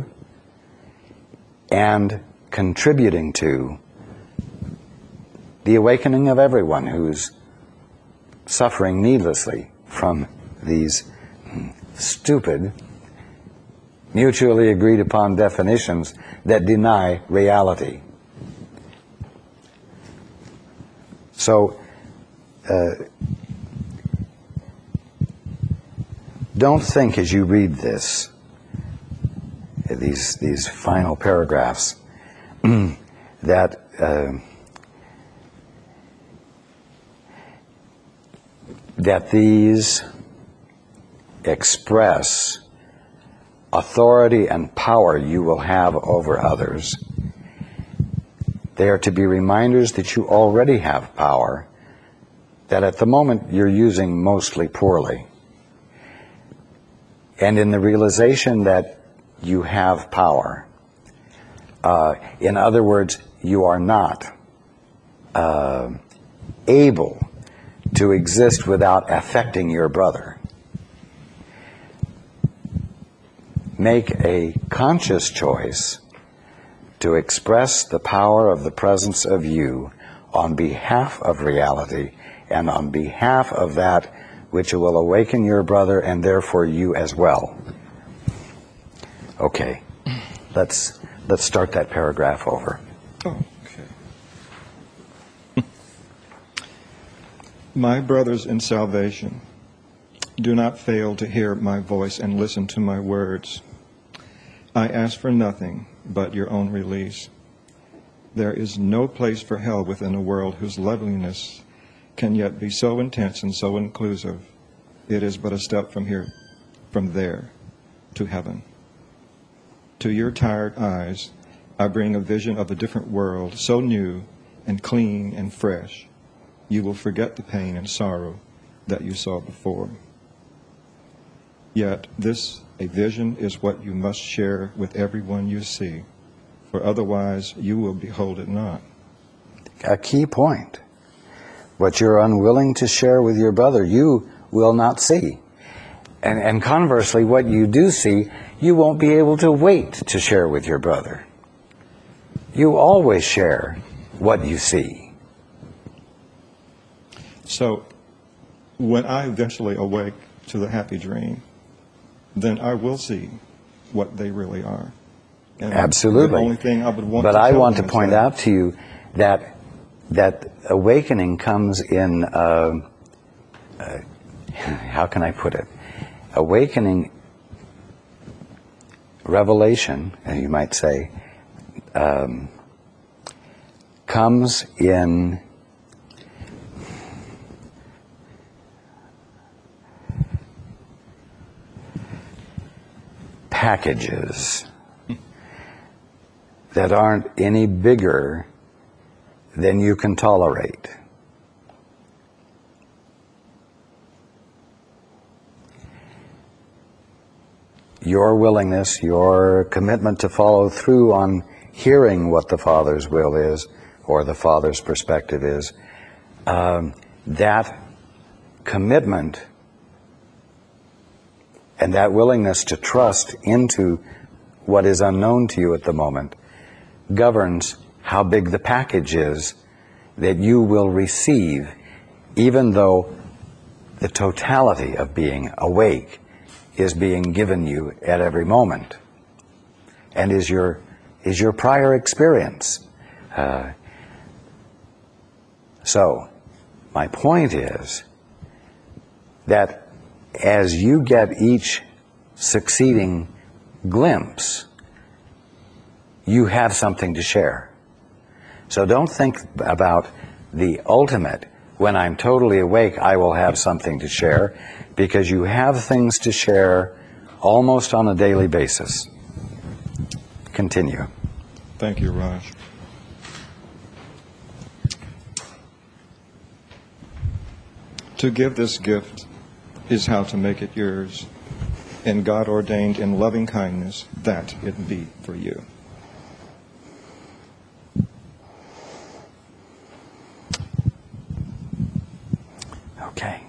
and contributing to the awakening of everyone who's suffering needlessly from these stupid, mutually agreed upon definitions that deny reality. So, uh, don't think as you read this, these these final paragraphs, that uh, that these express authority and power you will have over others. They are to be reminders that you already have power, that at the moment you're using mostly poorly. And in the realization that you have power, uh, in other words, you are not uh, able to exist without affecting your brother. Make a conscious choice to express the power of the presence of you on behalf of reality and on behalf of that which will awaken your brother and therefore you as well. Okay, let's let's start that paragraph over. Oh. My brothers in salvation, do not fail to hear my voice and listen to my words. I ask for nothing but your own release. There is no place for hell within a world whose loveliness can yet be so intense and so inclusive. It is but a step from here, from there, to heaven. To your tired eyes, I bring a vision of a different world, so new and clean and fresh. You will forget the pain and sorrow that you saw before. Yet this, a vision, is what you must share with everyone you see, for otherwise you will behold it not. A key point. What you're unwilling to share with your brother, you will not see. And, and conversely, what you do see, you won't be able to wait to share with your brother. You always share what you see. So, when I eventually awake to the happy dream, then I will see what they really are. And Absolutely. The only thing I would want but to I tell want to them is point that- out to you that that awakening comes in, uh, uh, how can I put it? Awakening, revelation, you might say, um, comes in packages that aren't any bigger than you can tolerate. Your willingness, your commitment to follow through on hearing what the Father's will is, or the Father's perspective is, um, that commitment and that willingness to trust into what is unknown to you at the moment governs how big the package is that you will receive, even though the totality of being awake is being given you at every moment, and is your is your prior experience. Uh, so, my point is that as you get each succeeding glimpse, you have something to share. So don't think about the ultimate, when I'm totally awake, I will have something to share, because you have things to share almost on a daily basis. Continue. Thank you, Raj. To give this gift is how to make it yours, and God ordained in loving kindness that it be for you. Okay.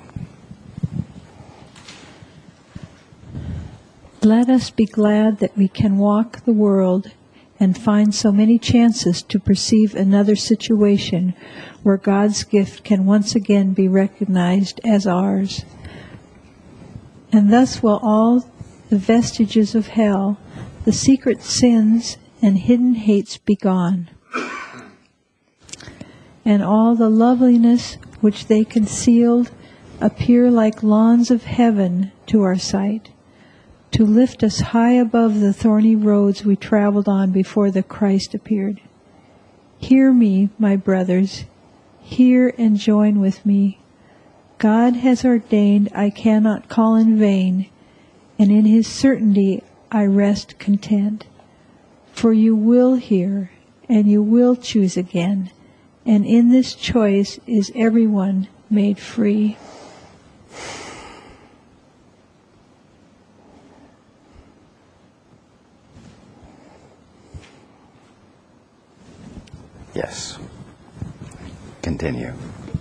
Let us be glad that we can walk the world and find so many chances to perceive another situation where God's gift can once again be recognized as ours. And thus will all the vestiges of hell, the secret sins and hidden hates be gone, and all the loveliness which they concealed appear like lawns of heaven to our sight, to lift us high above the thorny roads we traveled on before the Christ appeared. Hear me, my brothers, hear and join with me. God has ordained I cannot call in vain, and in his certainty I rest content. For you will hear, and you will choose again, and in this choice is everyone made free. Yes. Continue.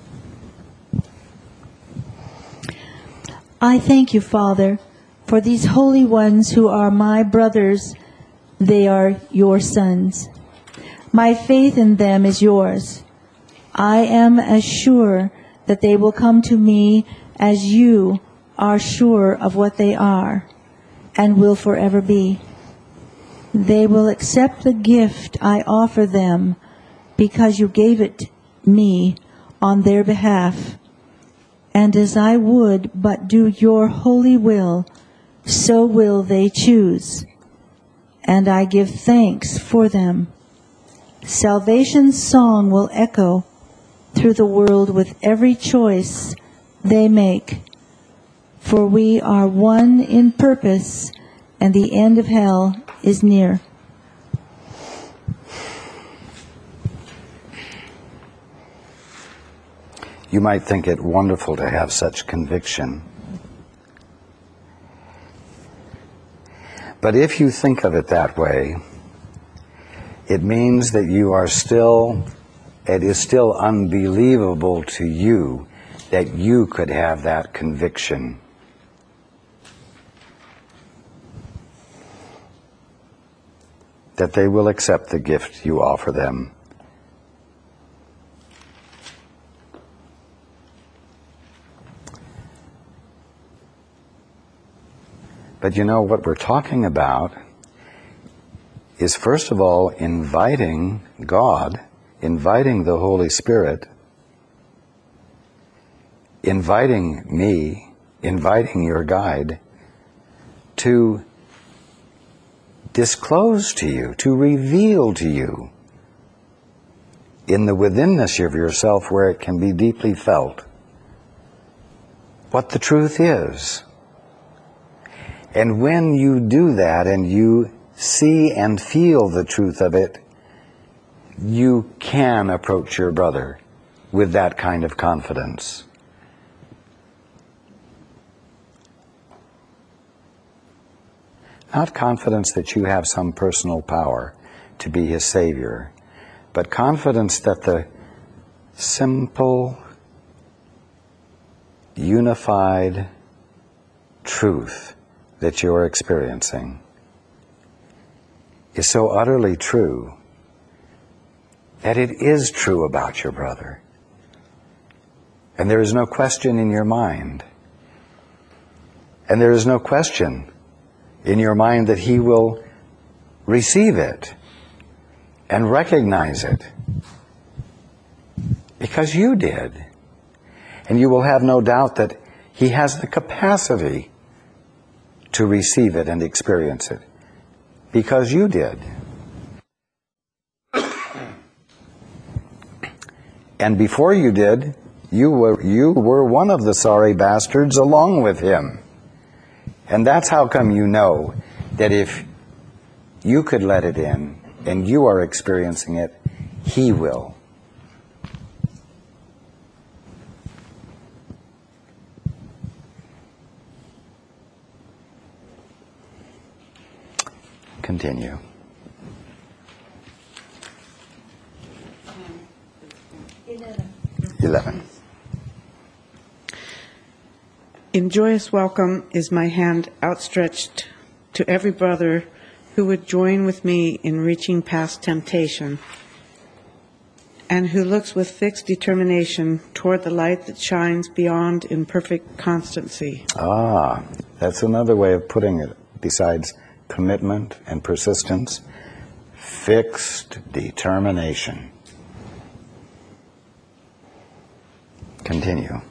I thank you, Father, for these holy ones who are my brothers. They are your sons. My faith in them is yours. I am as sure that they will come to me as you are sure of what they are and will forever be. They will accept the gift I offer them because you gave it me on their behalf. And as I would but do your holy will, so will they choose. And I give thanks for them. Salvation's song will echo through the world with every choice they make. For we are one in purpose, and the end of hell is near. You might think it wonderful to have such conviction. But if you think of it that way, it means that you are still, it is still unbelievable to you that you could have that conviction. That they will accept the gift you offer them. But you know, what we're talking about is, first of all, inviting God, inviting the Holy Spirit, inviting me, inviting your guide to disclose to you, to reveal to you in the withinness of yourself where it can be deeply felt what the truth is. And when you do that and you see and feel the truth of it, you can approach your brother with that kind of confidence. Not confidence that you have some personal power to be his Savior, but confidence that the simple, unified truth that you're experiencing is so utterly true that it is true about your brother. And there is no question in your mind. And there is no question in your mind that he will receive it and recognize it because you did. And you will have no doubt that he has the capacity to receive it and experience it because you did. And before you did, you were, you were one of the sorry bastards along with him. And that's how come you know that if you could let it in and you are experiencing it, he will. Continue. Eleven. In joyous welcome is my hand outstretched to every brother who would join with me in reaching past temptation, and who looks with fixed determination toward the light that shines beyond in perfect constancy. Ah, that's another way of putting it, besides commitment and persistence. Fixed determination. Continue.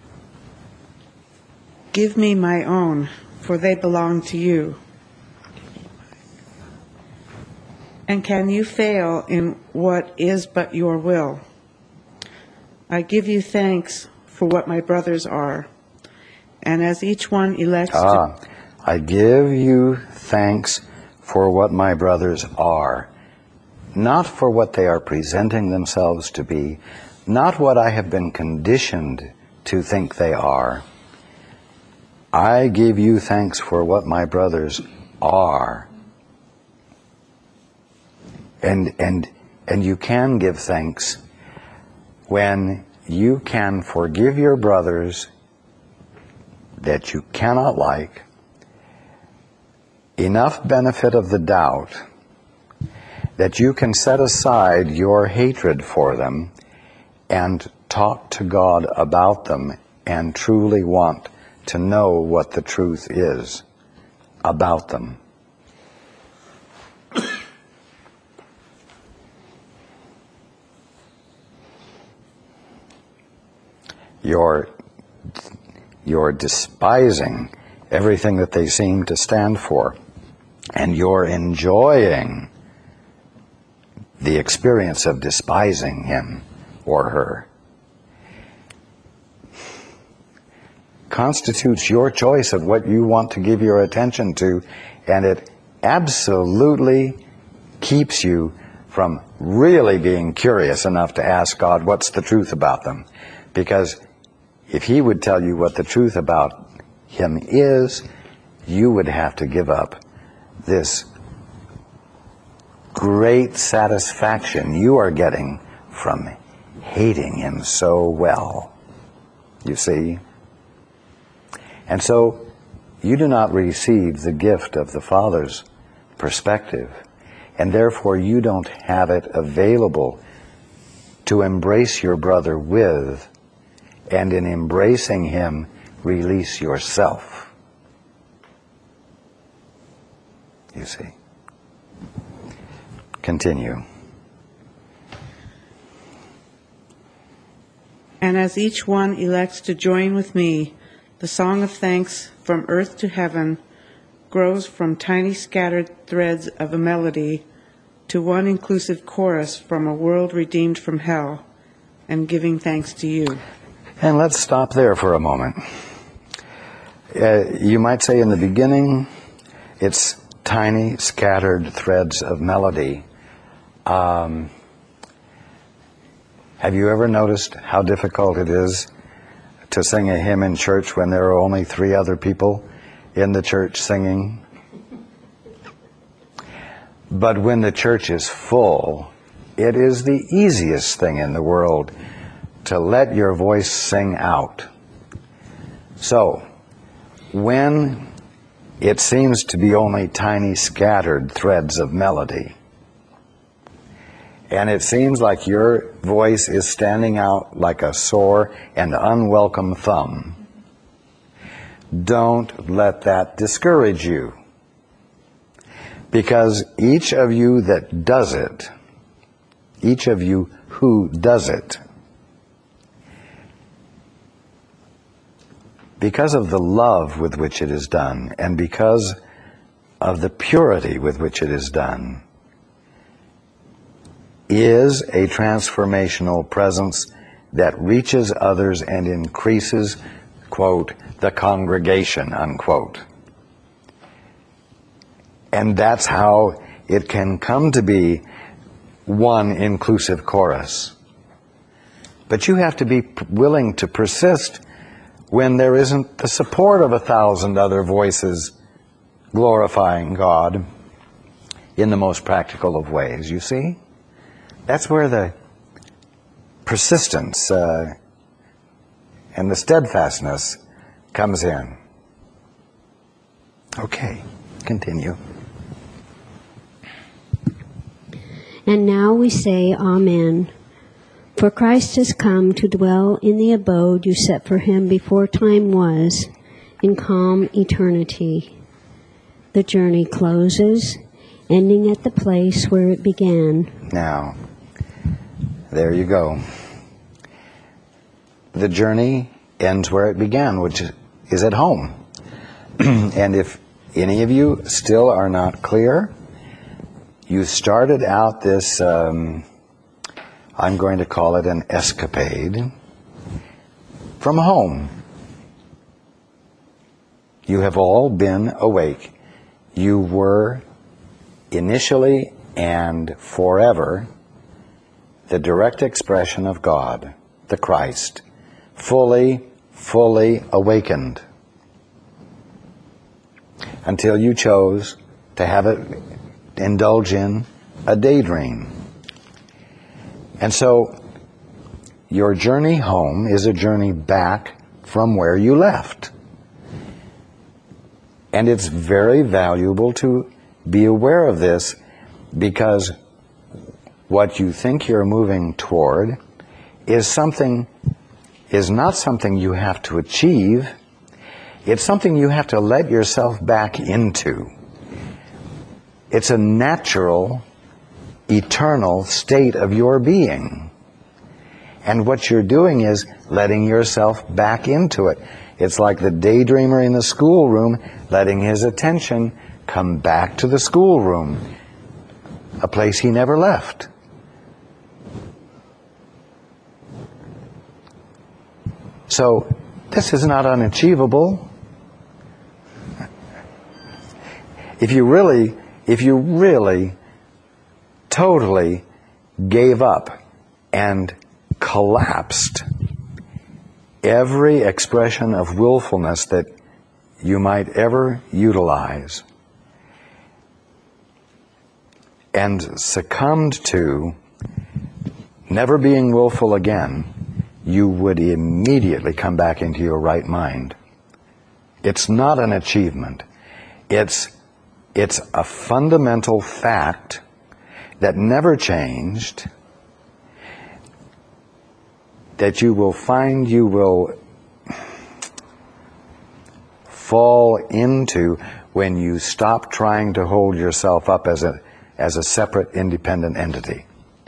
Give me my own, for they belong to you. And can you fail in what is but your will? I give you thanks for what my brothers are, and as each one elects ah, to... I give you thanks for what my brothers are, not for what they are presenting themselves to be, not what I have been conditioned to think they are. I give you thanks for what my brothers are. And, and, and you can give thanks when you can forgive your brothers that you cannot like, enough benefit of the doubt that you can set aside your hatred for them and talk to God about them and truly want to know what the truth is about them. You're, you're despising everything that they seem to stand for, and you're enjoying the experience of despising him or her. Constitutes your choice of what you want to give your attention to, and it absolutely keeps you from really being curious enough to ask God what's the truth about them. Because if he would tell you what the truth about him is, you would have to give up this great satisfaction you are getting from hating him so well. You see? And so you do not receive the gift of the Father's perspective, and therefore you don't have it available to embrace your brother with, and in embracing him, release yourself. You see? Continue. And as each one elects to join with me, the song of thanks from earth to heaven grows from tiny scattered threads of a melody to one inclusive chorus from a world redeemed from hell and giving thanks to you. And let's stop there for a moment. Uh, you might say in the beginning, it's tiny scattered threads of melody. Um, have you ever noticed how difficult it is to sing a hymn in church when there are only three other people in the church singing? But when the church is full, it is the easiest thing in the world to let your voice sing out. So, when it seems to be only tiny scattered threads of melody, and it seems like your voice is standing out like a sore and unwelcome thumb, don't let that discourage you. Because each of you that does it, each of you who does it, because of the love with which it is done, and because of the purity with which it is done, is a transformational presence that reaches others and increases, quote, the congregation, unquote. And that's how it can come to be one inclusive chorus. But you have to be willing to persist when there isn't the support of a thousand other voices glorifying God in the most practical of ways, you see? That's where the persistence uh, and the steadfastness comes in. Okay, continue. And now we say Amen. For Christ has come to dwell in the abode you set for him before time was, in calm eternity. The journey closes, ending at the place where it began. Now, there you go. The journey ends where it began, which is at home. And if any of you still are not clear, you started out this, um, I'm going to call it an escapade, from home. You have all been awake. You were initially and forever the direct expression of God, the Christ, fully, fully awakened, until you chose to have it indulge in a daydream. And so your journey home is a journey back from where you left. And it's very valuable to be aware of this, because what you think you're moving toward is something, is not something you have to achieve. It's something you have to let yourself back into. It's a natural, eternal state of your being. And what you're doing is letting yourself back into it. It's like the daydreamer in the schoolroom letting his attention come back to the schoolroom, a place he never left. So, this is not unachievable. If you really, if you really totally gave up and collapsed every expression of willfulness that you might ever utilize, and succumbed to never being willful again, you would immediately come back into your right mind. It's not an achievement. It's, it's a fundamental fact that never changed, that you will find you will fall into when you stop trying to hold yourself up as a, as a separate, independent entity.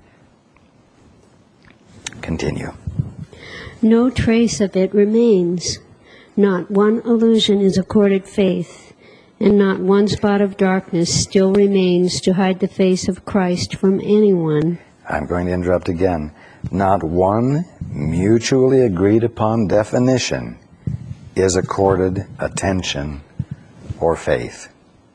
Continue. No trace of it remains. Not one illusion is accorded faith, and not one spot of darkness still remains to hide the face of Christ from anyone. I'm going to interrupt again. Not one mutually agreed upon definition is accorded attention or faith.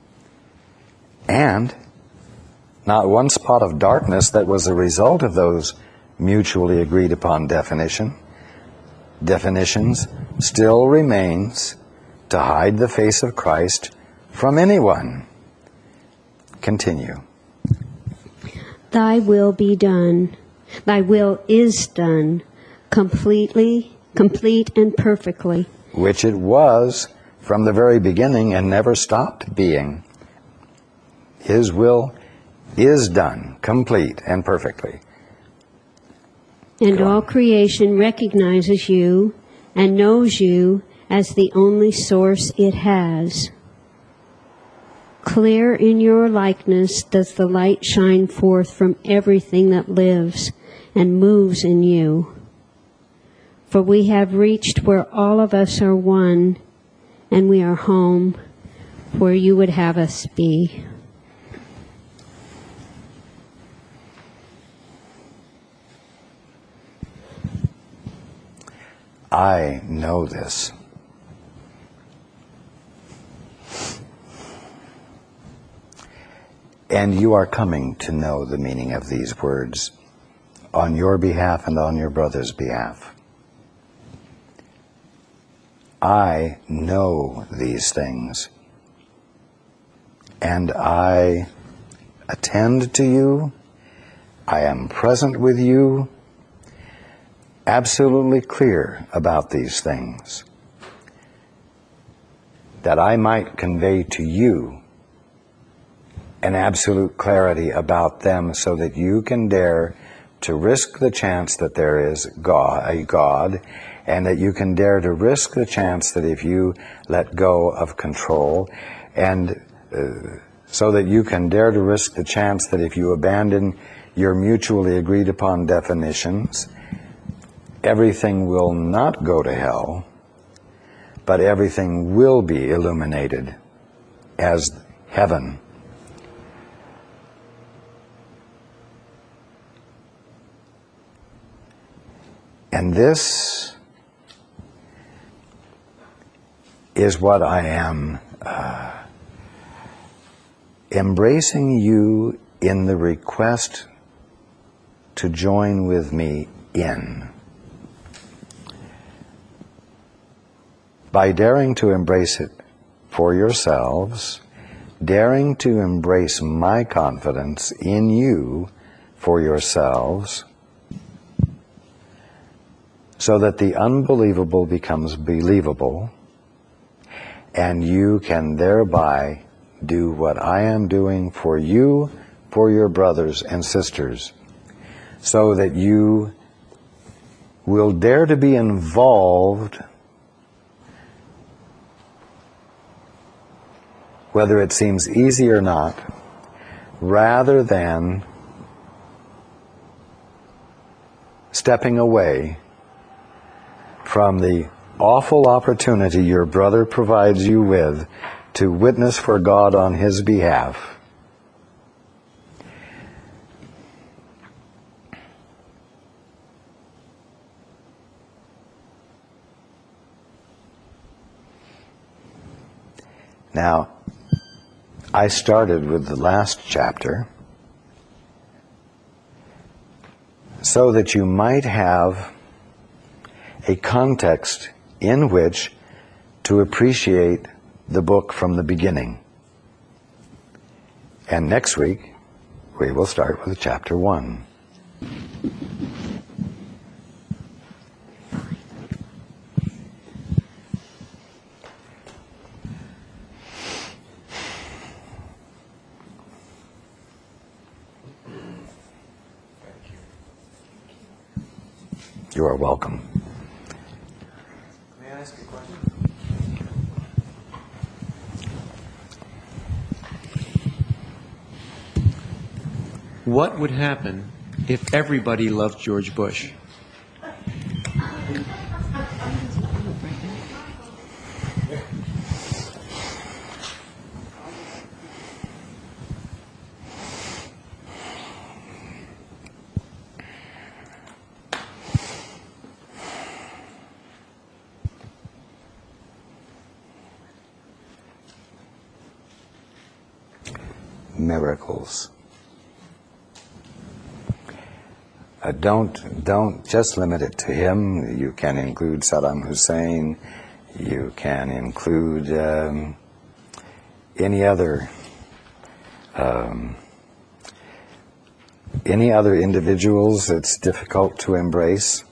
And not one spot of darkness that was a result of those mutually agreed upon definition, definitions still remains to hide the face of Christ from anyone. Continue. Thy will be done. Thy will is done completely, complete and perfectly. Which it was from the very beginning and never stopped being. His will is done, complete and perfectly. And all creation recognizes you and knows you as the only source it has. Clear in your likeness does the light shine forth from everything that lives and moves in you. For we have reached where all of us are one, and we are home where you would have us be. I know this. And you are coming to know the meaning of these words on your behalf and on your brother's behalf. I know these things, and I attend to you. I am present with you, absolutely clear about these things, that I might convey to you an absolute clarity about them so that you can dare to risk the chance that there is God, a God, and that you can dare to risk the chance that if you let go of control, and uh, so that you can dare to risk the chance that if you abandon your mutually agreed upon definitions, everything will not go to hell, but everything will be illuminated as heaven. And this is what I am uh, embracing you in the request to join with me in. By daring to embrace it for yourselves, daring to embrace my confidence in you for yourselves, so that the unbelievable becomes believable, and you can thereby do what I am doing for you, for your brothers and sisters, so that you will dare to be involved, whether it seems easy or not, rather than stepping away from the awful opportunity your brother provides you with to witness for God on his behalf. Now, I started with the last chapter so that you might have a context in which to appreciate the book from the beginning. And next week, we will start with chapter one. You are welcome. May I ask a question? What would happen if everybody loved George Bush? Miracles. Uh, don't don't just limit it to him. You can include Saddam Hussein. You can include um, any other um, any other individuals that's difficult to embrace.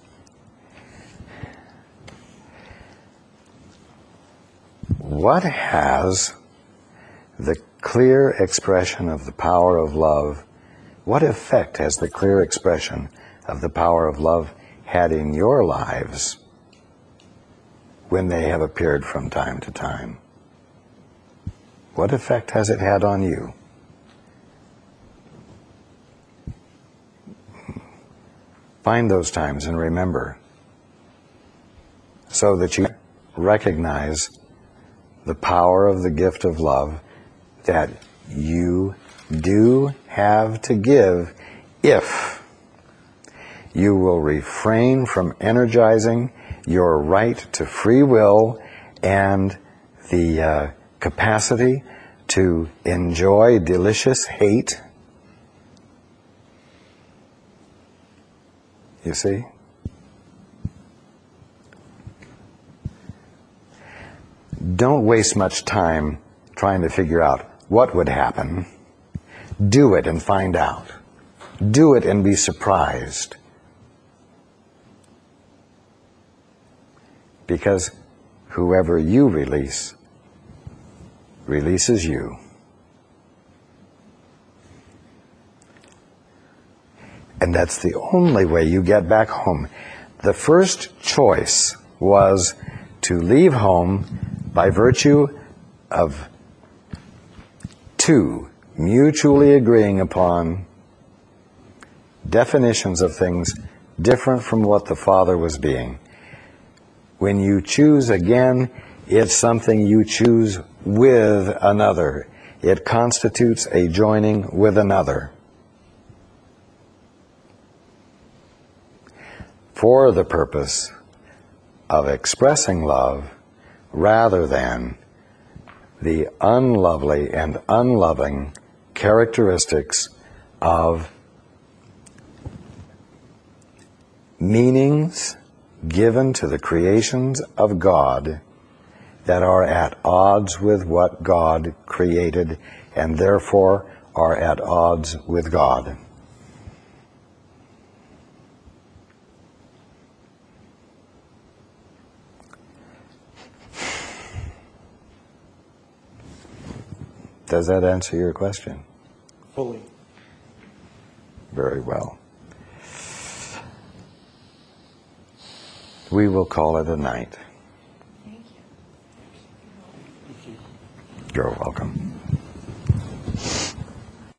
What has the clear expression of the power of love, what effect has the clear expression of the power of love had in your lives when they have appeared from time to time? What effect has it had on you? Find those times and remember, so that you recognize the power of the gift of love that you do have to give if you will refrain from energizing your right to free will and the uh, capacity to enjoy delicious hate. You see? Don't waste much time trying to figure out what would happen. Do it and find out. Do it and be surprised. Because whoever you release, releases you. And that's the only way you get back home. The first choice was to leave home by virtue of two mutually agreeing upon definitions of things different from what the Father was being. When you choose again, it's something you choose with another. It constitutes a joining with another. For the purpose of expressing love rather than the unlovely and unloving characteristics of meanings given to the creations of God that are at odds with what God created and therefore are at odds with God. Does that answer your question? Fully. Very well. We will call it a night. Thank you. You're welcome.